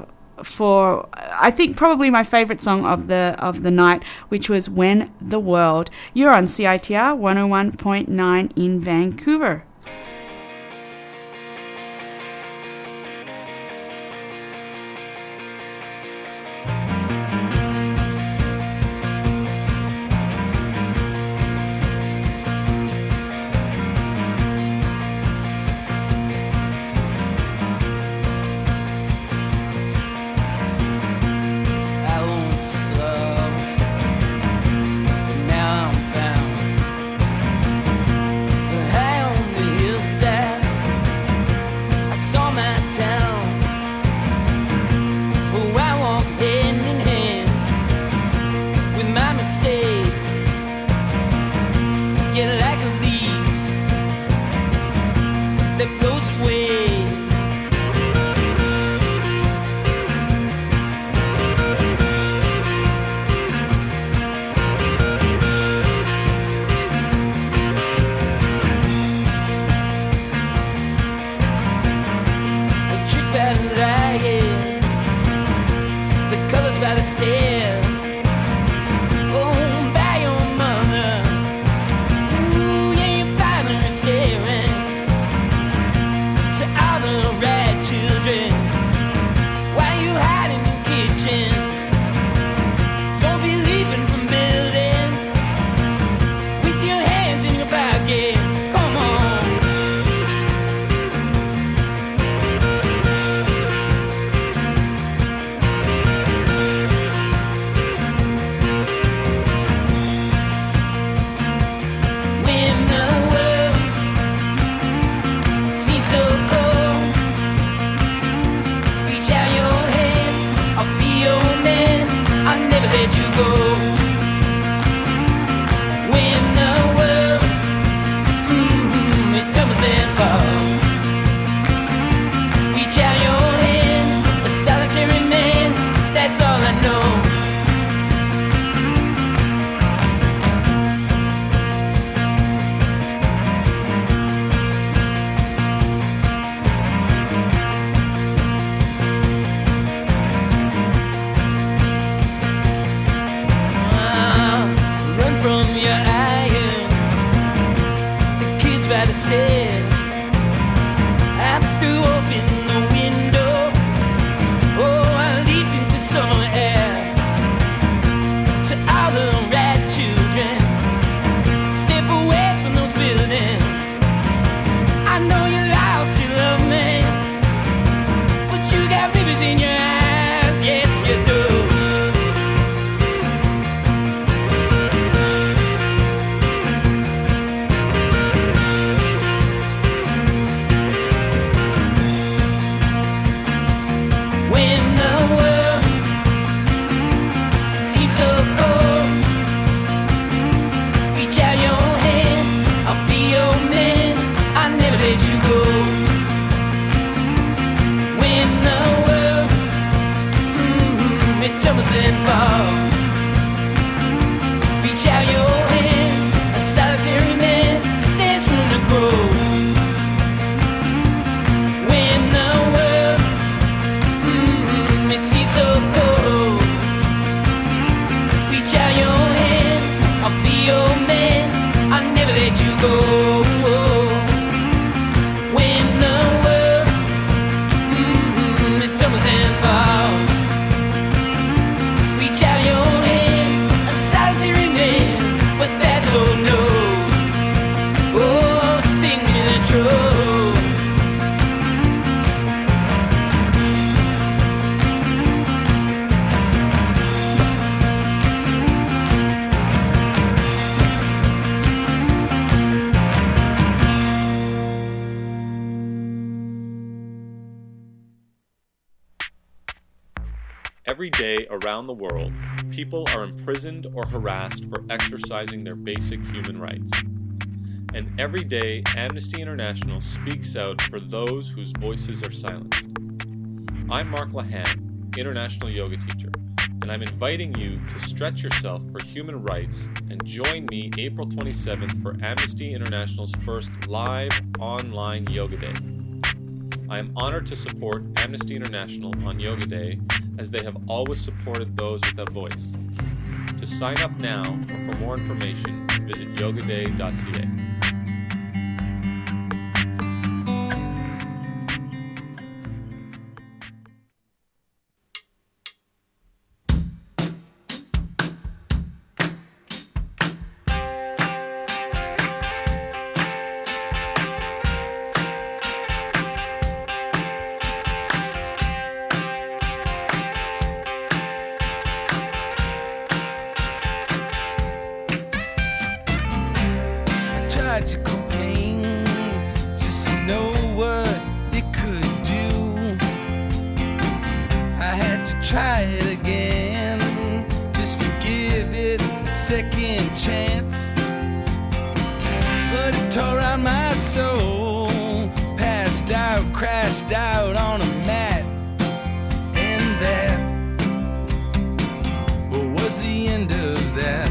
for I think probably my favorite song of the of the night, which was When the World. You're on C I T R one oh one point nine in Vancouver. Now I'm found. But hang on me. head. I threw open the window. Oh, I leaped into summer air. To all the rat children, step away from those buildings. I know you lost your love, man, but you got rivers in your eyes, yes you do. When the world seems so cold, reach out your hand, I'll be your man, I'll never let you go. When the world, mm, it tumbles and falls, reach out your hand, a solitary man, there's room to grow. When the world, mm, it seems so cold, reach out your hand, I'll be your man, I'll never let you go. When the world, mm, it tumbles and falls, reach out your hand, a solitary man, but that's oh no. Oh, sing me the truth. Every day around the world, people are imprisoned or harassed for exercising their basic human rights. And every day, Amnesty International speaks out for those whose voices are silenced. I'm Mark Lahan, International Yoga Teacher, and I'm inviting you to stretch yourself for human rights and join me April twenty-seventh for Amnesty International's first live online Yoga Day. I am honored to support Amnesty International on Yoga Day, as they have always supported those without voice. To sign up now or for more information, visit yoga day dot c a. Tried cocaine just to know what it could do. I had to try it again just to give it a second chance. But it tore out my soul, passed out, crashed out on a mat. And that was the end of that.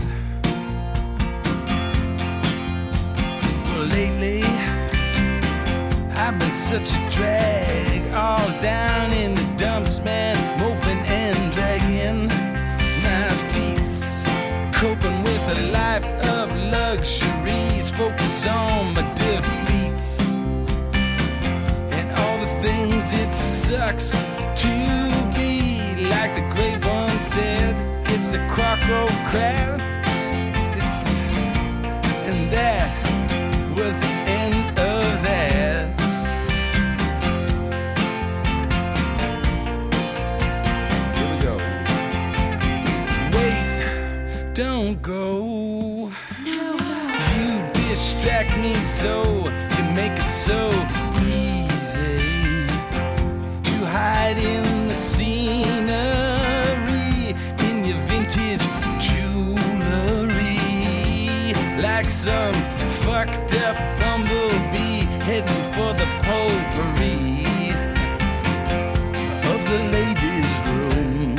Lately, I've been such a drag, all down in the dumps, man, moping and dragging my feet, coping with a life of luxuries, focus on my defeats, and all the things it sucks to be, like the great one said, it's a crock-roll crowd, it's, and that was the end of that. Here we go. Wait, don't go. No. You distract me so, you make it so easy to hide in the scenery, in your vintage jewelry, like some fucked up bumblebee heading for the potpourri of the ladies' room.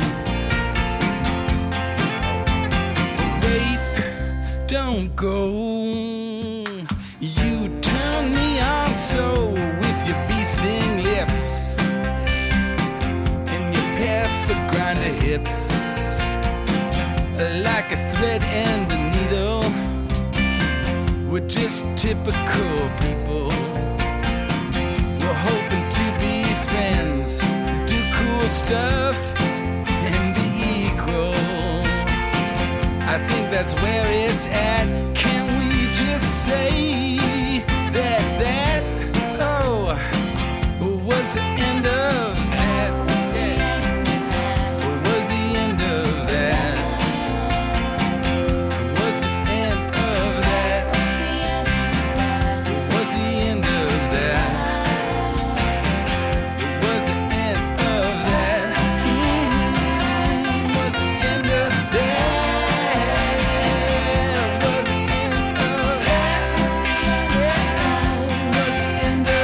Wait, don't go. You turn me on so with your bee sting lips and your pepper grinder hips, like a thread and a needle. We're just typical people. We're hoping to be friends, do cool stuff, and be equal. I think that's where it's at. Can we just say that that, oh, was the end of that? Yeah. Was the end of that? Was the end of that? Was the end of that? Was the end of that? Was the end of that? Was the end of that? Was the end of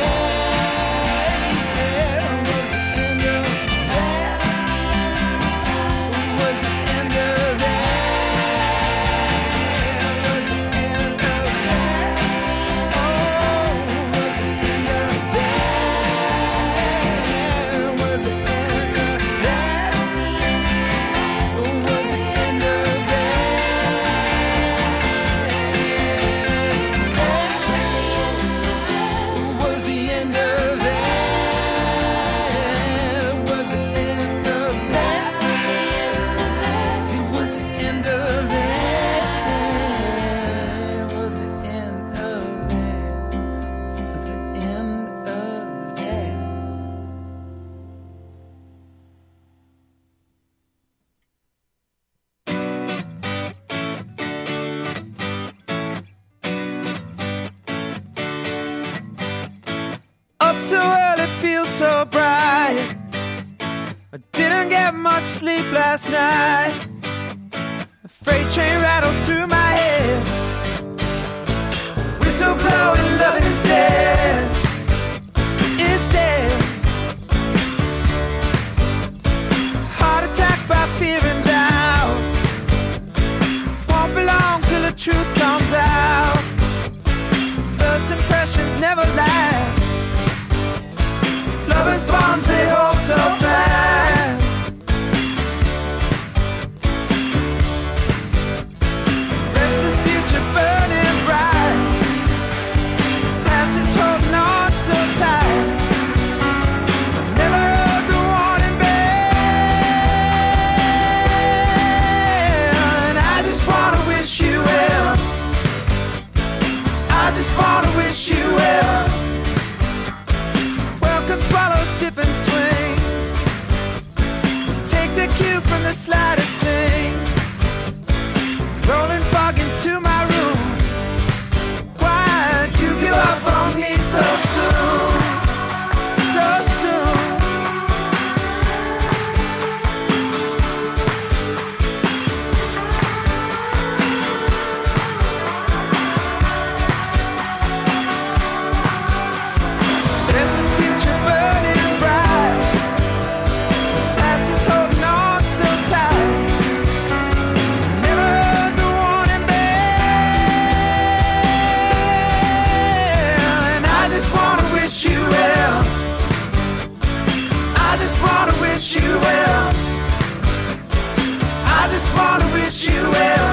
Up so early, feels so bright. I didn't get much sleep last night. A freight train rattled through my head. Whistle blowing, loving is dead. Is dead. Heart attack by fear and doubt. Won't be long till the truth comes out. First impressions never lie. Lovers' bonds, they hold so fast. Restless future burning bright. Past is holding on so tight. I've never heard the warning bell. And I just wanna wish you well. I just wanna wish you well. Welcome swallows, dip and swing. Take the cue from the slightest thing. Rolling fog into my room. Why'd you give up on me so soon? So soon. There's this future burning bright. Past is holding on so tight. Never heard the warning bell. And I just wanna wish you well. I just wanna wish you well. I just wanna wish you well.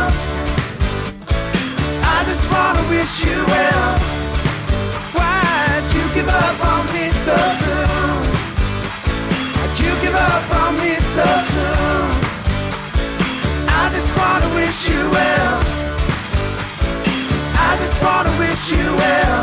I just wanna wish you well. Why'd you give up on me so soon? Why'd you give up on me so soon? I just wanna wish you well. I just wanna wish you well.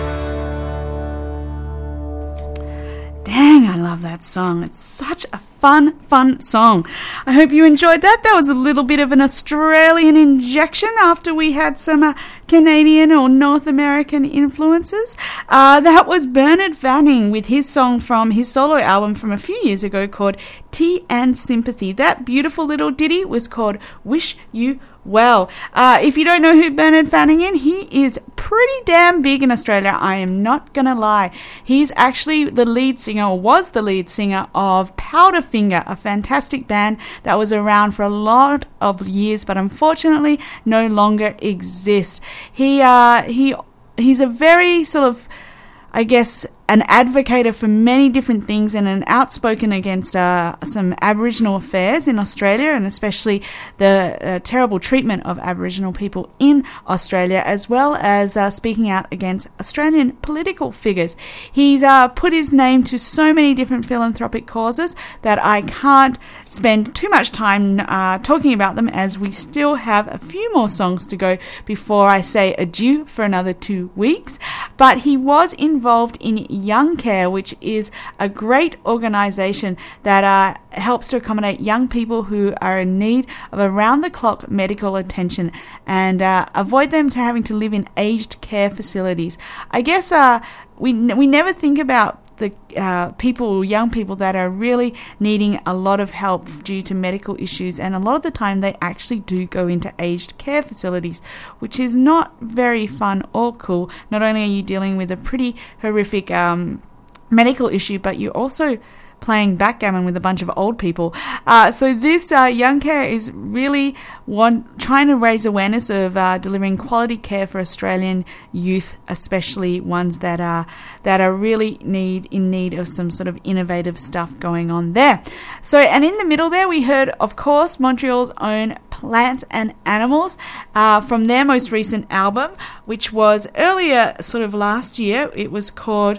Dang, I love that song. It's such a fun, fun song. I hope you enjoyed that. That was a little bit of an Australian injection after we had some uh, Canadian or North American influences. Uh, that was Bernard Fanning with his song from his solo album from a few years ago called Tea and Sympathy. That beautiful little ditty was called Wish You Well. Uh, if you don't know who Bernard Fanning is, he is pretty damn big in Australia. I am not going to lie. He's actually the lead singer, or was the lead singer of Powderfinger, a fantastic band that was around for a lot of years, but unfortunately no longer exists. He, uh, he, he's a very sort of, I guess, an advocate for many different things and an outspoken against uh, some Aboriginal affairs in Australia, and especially the uh, terrible treatment of Aboriginal people in Australia, as well as uh, speaking out against Australian political figures. He's uh, put his name to so many different philanthropic causes that I can't spend too much time uh, talking about them, as we still have a few more songs to go before I say adieu for another two weeks. But he was involved in Young Care, which is a great organisation that uh, helps to accommodate young people who are in need of around-the-clock medical attention and uh, avoid them to having to live in aged care facilities. I guess uh, we we never think about the uh, people, young people that are really needing a lot of help due to medical issues, and a lot of the time they actually do go into aged care facilities, which is not very fun or cool. Not only are you dealing with a pretty horrific um, medical issue, but you're also playing backgammon with a bunch of old people. Uh, so this uh, Young Care is really one, trying to raise awareness of uh, delivering quality care for Australian youth, especially ones that are that are really need in need of some sort of innovative stuff going on there. So, and in the middle there, we heard, of course, Montreal's own Plants and Animals uh, from their most recent album, which was earlier, sort of last year. It was called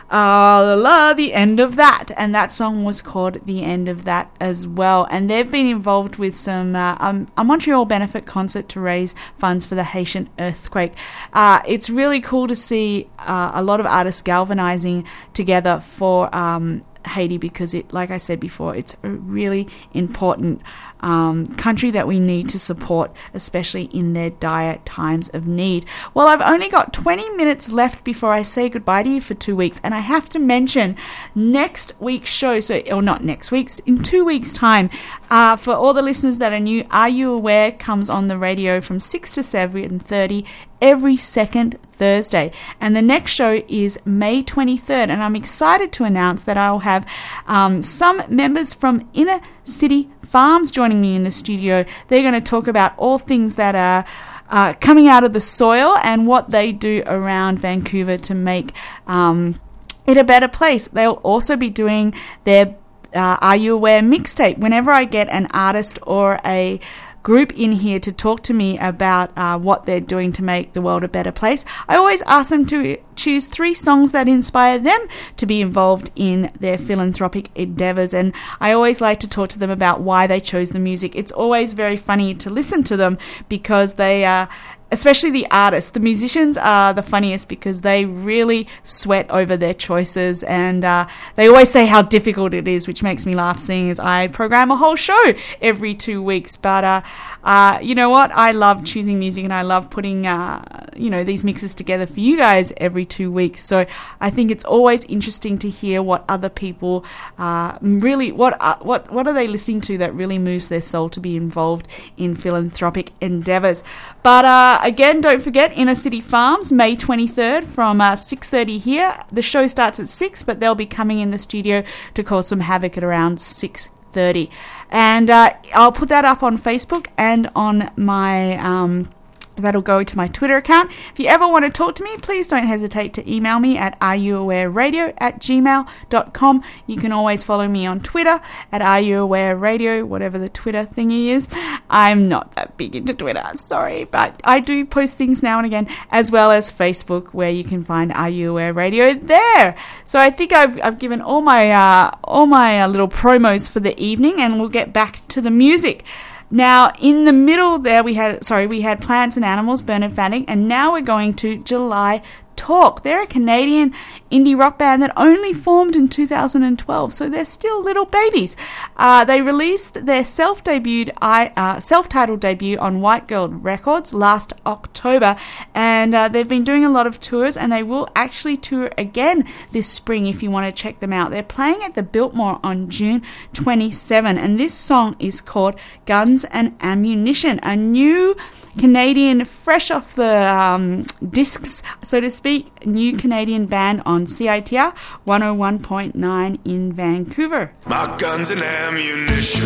Uh, la, la, The End of That, and that song was called The End of That as well. And they've been involved with some uh, um, a Montreal benefit concert to raise funds for the Haitian earthquake. Uh, it's really cool to see uh, a lot of artists galvanizing together for um, Haiti, because it, like I said before, it's a really important um, country that we need to support, especially in their dire times of need. Well, I've only got twenty minutes left before I say goodbye to you for two weeks, and I have to mention next week's show, so or not next week's, in two weeks' time, uh, for all the listeners that are new, Are You Aware comes on the radio from six to seven thirty every second Thursday, and the next show is May twenty-third, and I'm excited to announce that I'll have um, some members from Inner City Farms joining me in the studio. They're going to talk about all things that are uh, coming out of the soil and what they do around Vancouver to make um, it a better place. They'll also be doing their uh, Are You Aware mixtape. Whenever I get an artist or a group in here to talk to me about uh, what they're doing to make the world a better place, I always ask them to choose three songs that inspire them to be involved in their philanthropic endeavors, and I always like to talk to them about why they chose the music. It's always very funny to listen to them, because they are uh, especially the artists. The musicians are the funniest because they really sweat over their choices, and uh, they always say how difficult it is, which makes me laugh, seeing as I program a whole show every two weeks. But uh, uh, you know what? I love choosing music, and I love putting uh, you know these mixes together for you guys every two weeks. So I think it's always interesting to hear what other people uh, really what uh, what what are they listening to that really moves their soul to be involved in philanthropic endeavors. But uh, again, don't forget Inner City Farms, May twenty-third from uh, six thirty here. The show starts at six, but they'll be coming in the studio to cause some havoc at around six thirty. And uh, I'll put that up on Facebook and on my... Um, that'll go to my Twitter account. If you ever want to talk to me, please don't hesitate to email me at areyouawareradio at gmail dot com. You can always follow me on Twitter at areyouawareradio, whatever the Twitter thingy is. I'm not that big into Twitter, sorry, but I do post things now and again, as well as Facebook, where you can find Are You Aware Radio there. So I think I've I've given all my uh, all my uh, little promos for the evening, and we'll get back to the music. Now, in the middle there, we had, sorry, we had Plants and Animals, Bernard Fanning, and now we're going to July Talk. They're a Canadian indie rock band that only formed in two thousand twelve, so they're still little babies. Uh, they released their self-debuted, uh, self-titled debut on White Girl Records last October, and uh, they've been doing a lot of tours, and they will actually tour again this spring if you want to check them out. They're playing at the Biltmore on June twenty-seventh, and this song is called Guns and Ammunition, a new Canadian, fresh off the um, discs, so to speak, new Canadian band on C I T R one oh one point nine in Vancouver. My guns and ammunition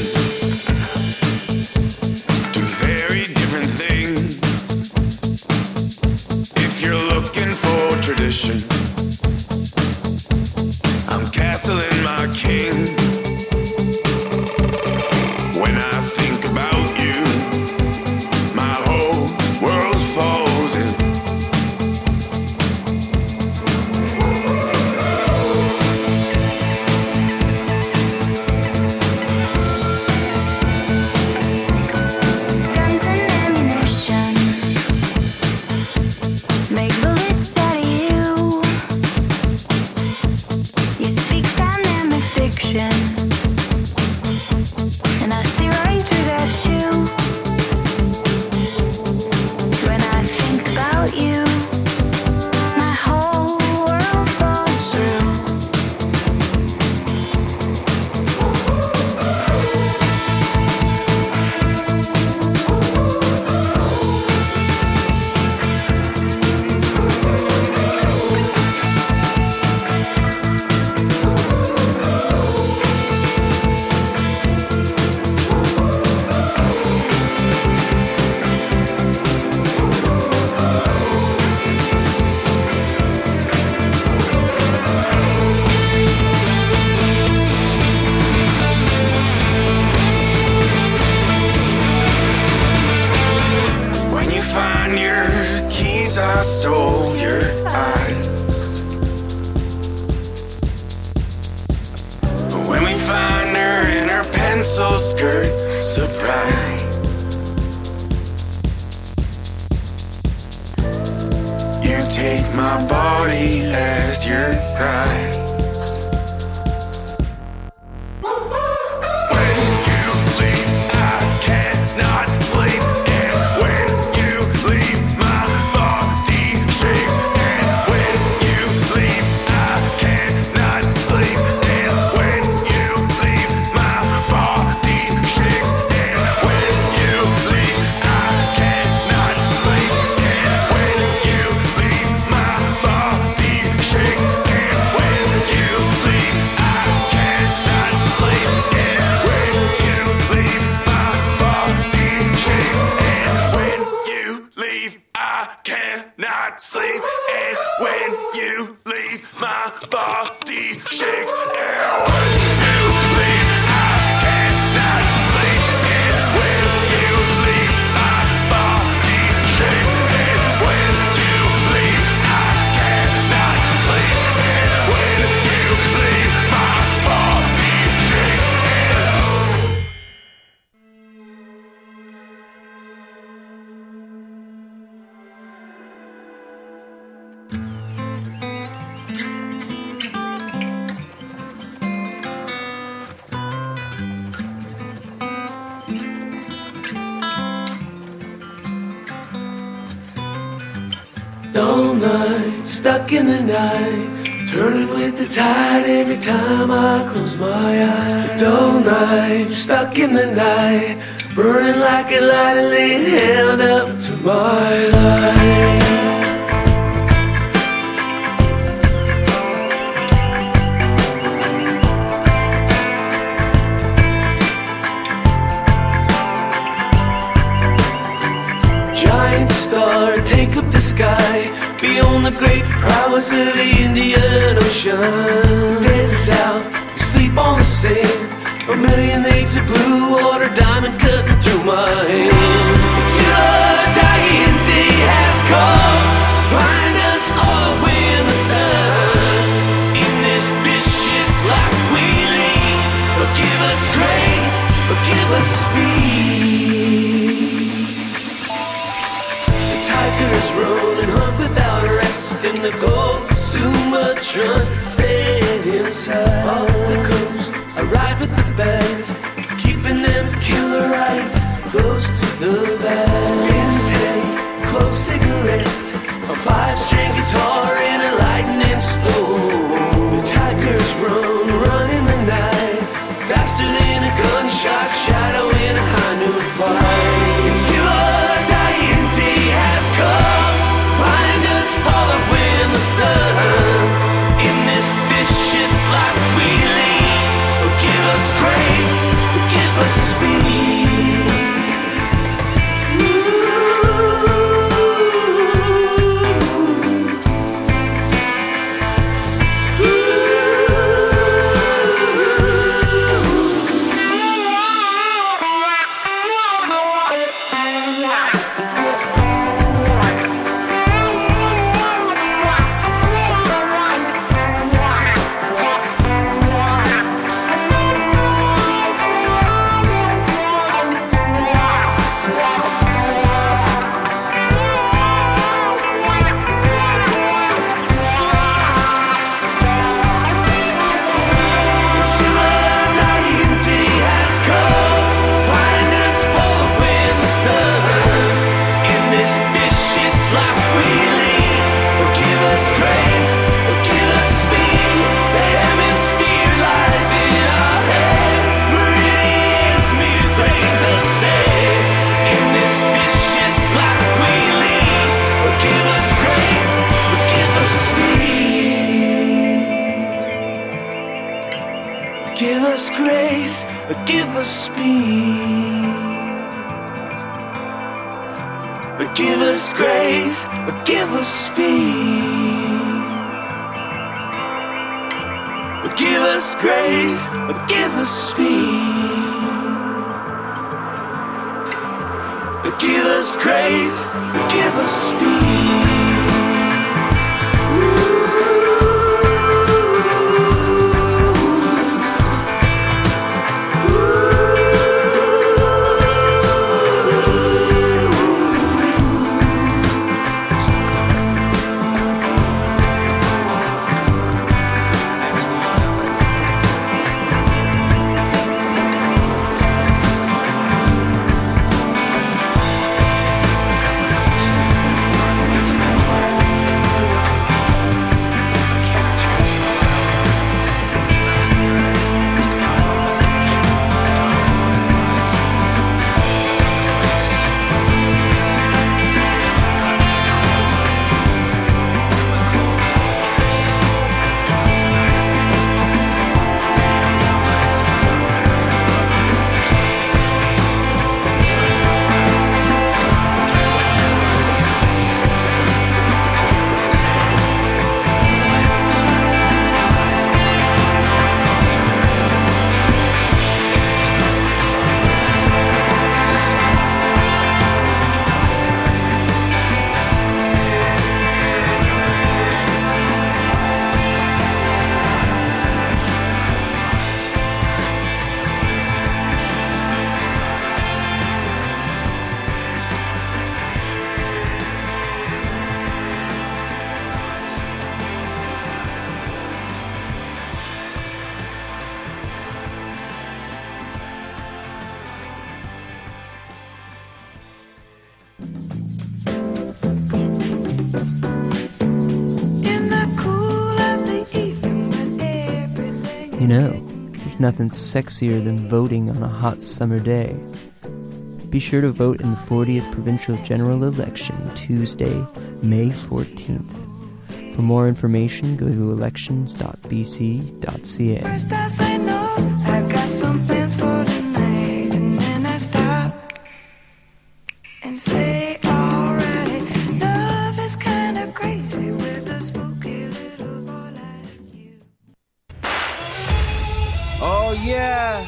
do very different things. If you're looking for tradition, stole your eyes. When we find her in her pencil skirt, surprise. You take my body as your prize. When you leave, I cannot sleep. And when you leave, my body shakes. And when you leave, I cannot sleep. And when you leave, my body shakes. And when you leave, I cannot sleep. And when you leave, my body shakes. And when you leave, I cannot sleep. And when you leave, my body shakes. And when you leave, I cannot sleep. And when you leave, my body shakes. And when you leave, I cannot sleep. And when you leave, my body shakes. And when you leave, I cannot sleep. And when you leave, my body shakes. Don't lie, stuck in the night, turning with the tide every time I close my eyes. Don't lie, stuck in the night, burning like a light, laying hand up to my life. Giant star, take up the sky, beyond the great prowess of the Indian Ocean. Dead south, we sleep on the sand, a million leagues of blue water, diamonds cutting through my hand. Till our dying day has come, find us all in the sun. In this vicious life we lead, but give us grace, but give us speed. Tigers run and hunt without rest in the Gulf Sumatran. Staying inside off the coast, I ride with the best, keeping them killer rights close to the vest. Intense, close cigarettes, a five-string guitar in a lightning storm. The tigers run, run in the night, faster than a gunshot, shadow in a high noon fight. Until our dying day has come, find us following the sun. In this vicious life we lead, oh, give us grace, oh, give us speed. Give us speed. Give us grace. Give us speed. Give us grace. Give us speed. Give us grace. Give us speed. know, there's nothing sexier than voting on a hot summer day. Be sure to vote in the fortieth Provincial General Election, Tuesday, May fourteenth. For more information, go to elections dot b c dot c a. First I say no, I got some plans for tonight, and then I stop and say alright. Love is kinda crazy with a spooky little boy like you. Oh yeah.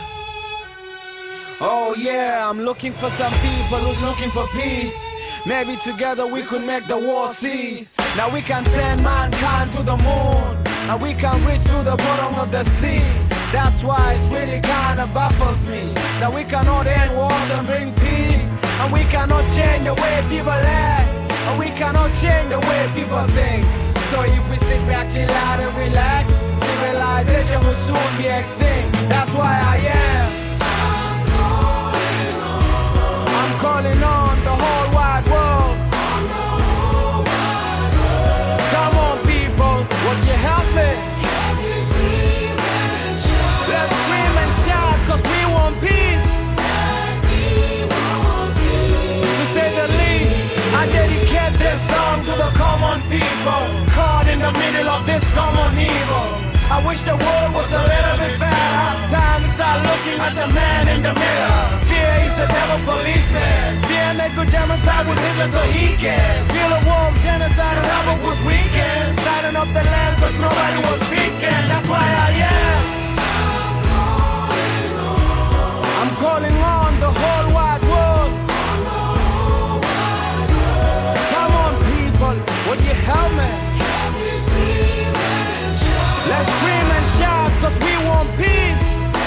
Oh yeah, I'm looking for some people who's looking for peace. Maybe together we could make the war cease. Now we can send mankind to the moon, and we can reach to the bottom of the sea. That's why it's really kinda baffles me that we cannot end wars and bring peace, and we cannot change the way people act, and we cannot change the way people think. So if we sit back, chill out and relax, civilization will soon be extinct. That's why I am I'm calling on the whole wide world. Come on people, would you help me? Let's scream and shout, cause we want peace. To say the least, I dedicate this song to the common people caught in the middle of this common evil. I wish the world was a little bit better. Time to start looking at the man in the mirror. Fear is the devil's policeman. Fear make good genocide with Hitler so he can feel a war of genocide and Albert was weekend. Lighting up the land cause nobody was speaking. That's why I am I'm calling on the whole wide world. Come on people, would you help me? Let's scream and shout, cause we want peace.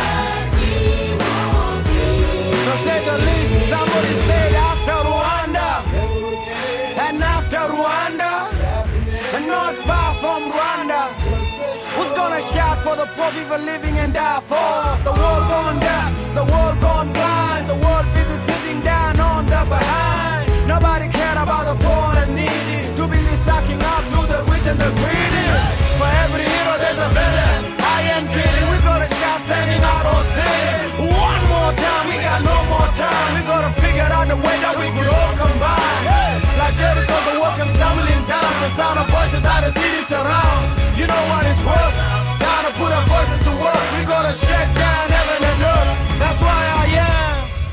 To say the least, somebody said after Rwanda, and after Rwanda, and not far from Rwanda, who's gonna shout for the poor people living in Darfur? The world gone deaf, the world gone blind, the world busy sitting down on the behind. Nobody cared about the poor and needy, too busy sucking up to the rich and the greedy. For every hero there's a villain. I am kidding, we gotta shout standing out our cities. One more time, we got no more time. We gotta figure out the way that we could all combine. Like Jericho, the world comes tumbling down. The sound of voices out the city surround. You know what it's worth? Time to put our voices to work. We gotta shake down heaven and earth. That's why I am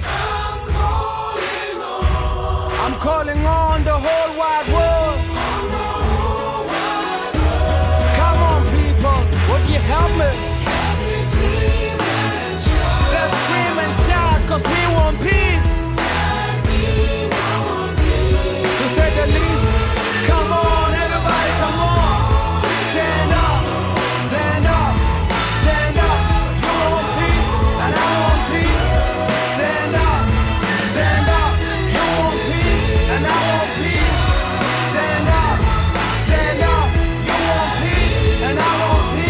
I'm calling on the whole wide world. Would you help me? Let's scream and shout, cause we want peace. To say the least, come on everybody, come on. Stand up, stand up, stand up. You want peace, and I want peace. Stand up, stand up. You want peace, and I want peace. Stand up, stand up. You want peace, and I want peace.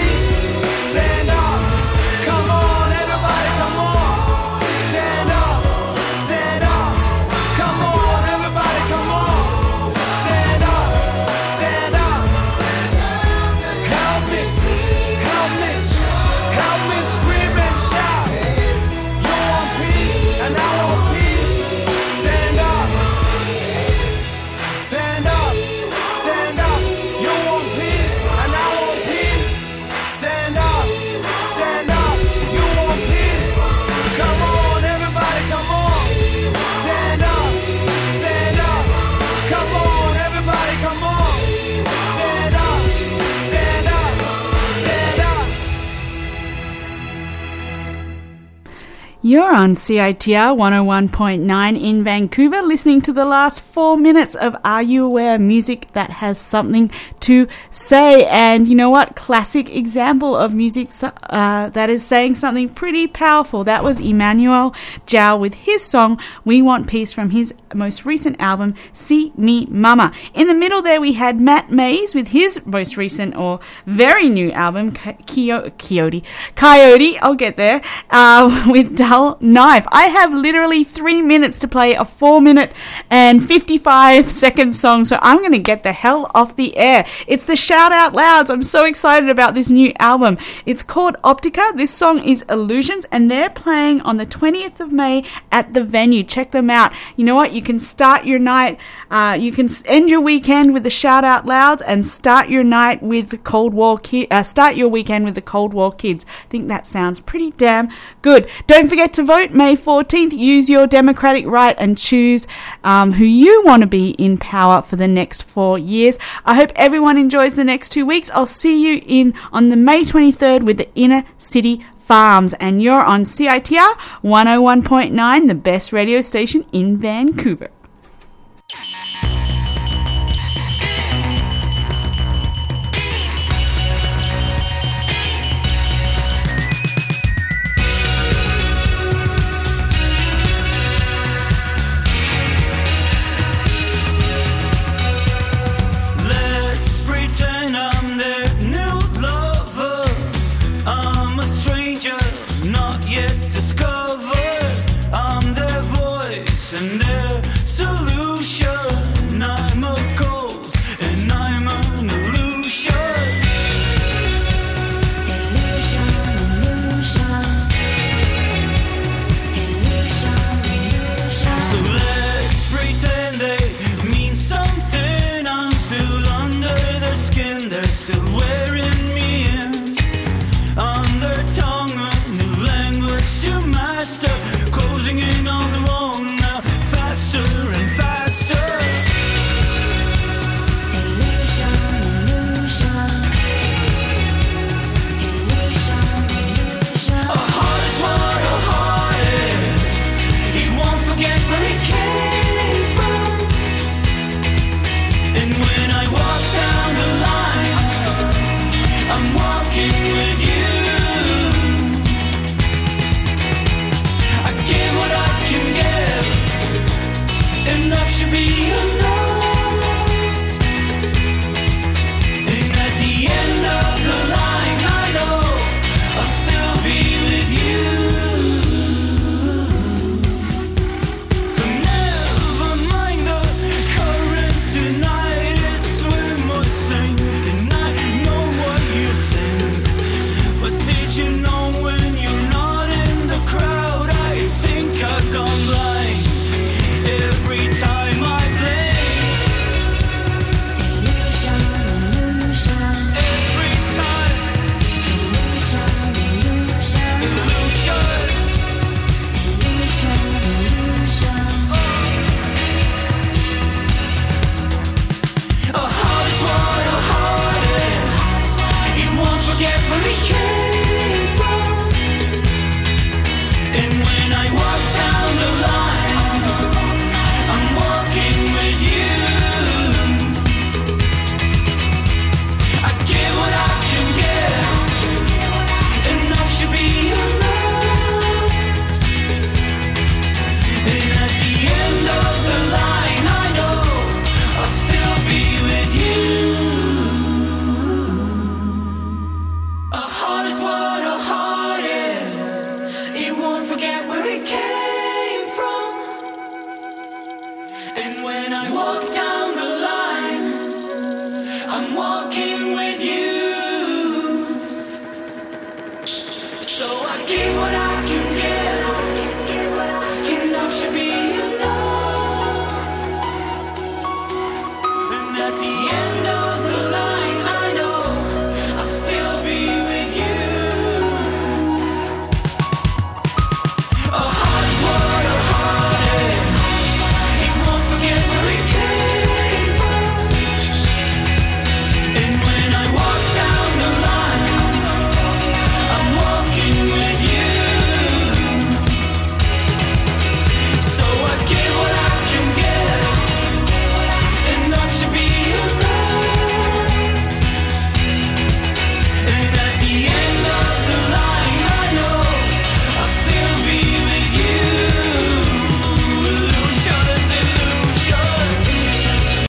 You're on C I T R one oh one point nine in Vancouver, listening to the last four minutes of Are You Aware? Music that has something to say. And you know what? Classic example of music uh, that is saying something pretty powerful. That was Emmanuel Jal with his song We Want Peace from his most recent album, See Me Mama. In the middle there we had Matt Mays with his most recent or very new album, Coyote. Coyote, I'll get there, uh, with Darwin Metal Knife. I have literally three minutes to play a four minute and fifty-five second song, so I'm going to get the hell off the air. It's the Shout Out Louds. I'm so excited about this new album. It's called Optica. This song is Illusions, and they're playing on the twentieth of May at the Venue. Check them out. You know what? You can start your night, uh, you can end your weekend with the Shout Out Louds and start your night with the Cold War Ki- uh, start your weekend with the Cold War Kids. I think that sounds pretty damn good. Don't forget to vote May fourteenth. Use your democratic right and choose um, who you want to be in power for the next four years. I hope everyone enjoys the next two weeks. I'll see you in on the May twenty-third with the Inner City Farms, and you're on C I T R one oh one point nine, the best radio station in Vancouver. And when I walk down the line, I'm walking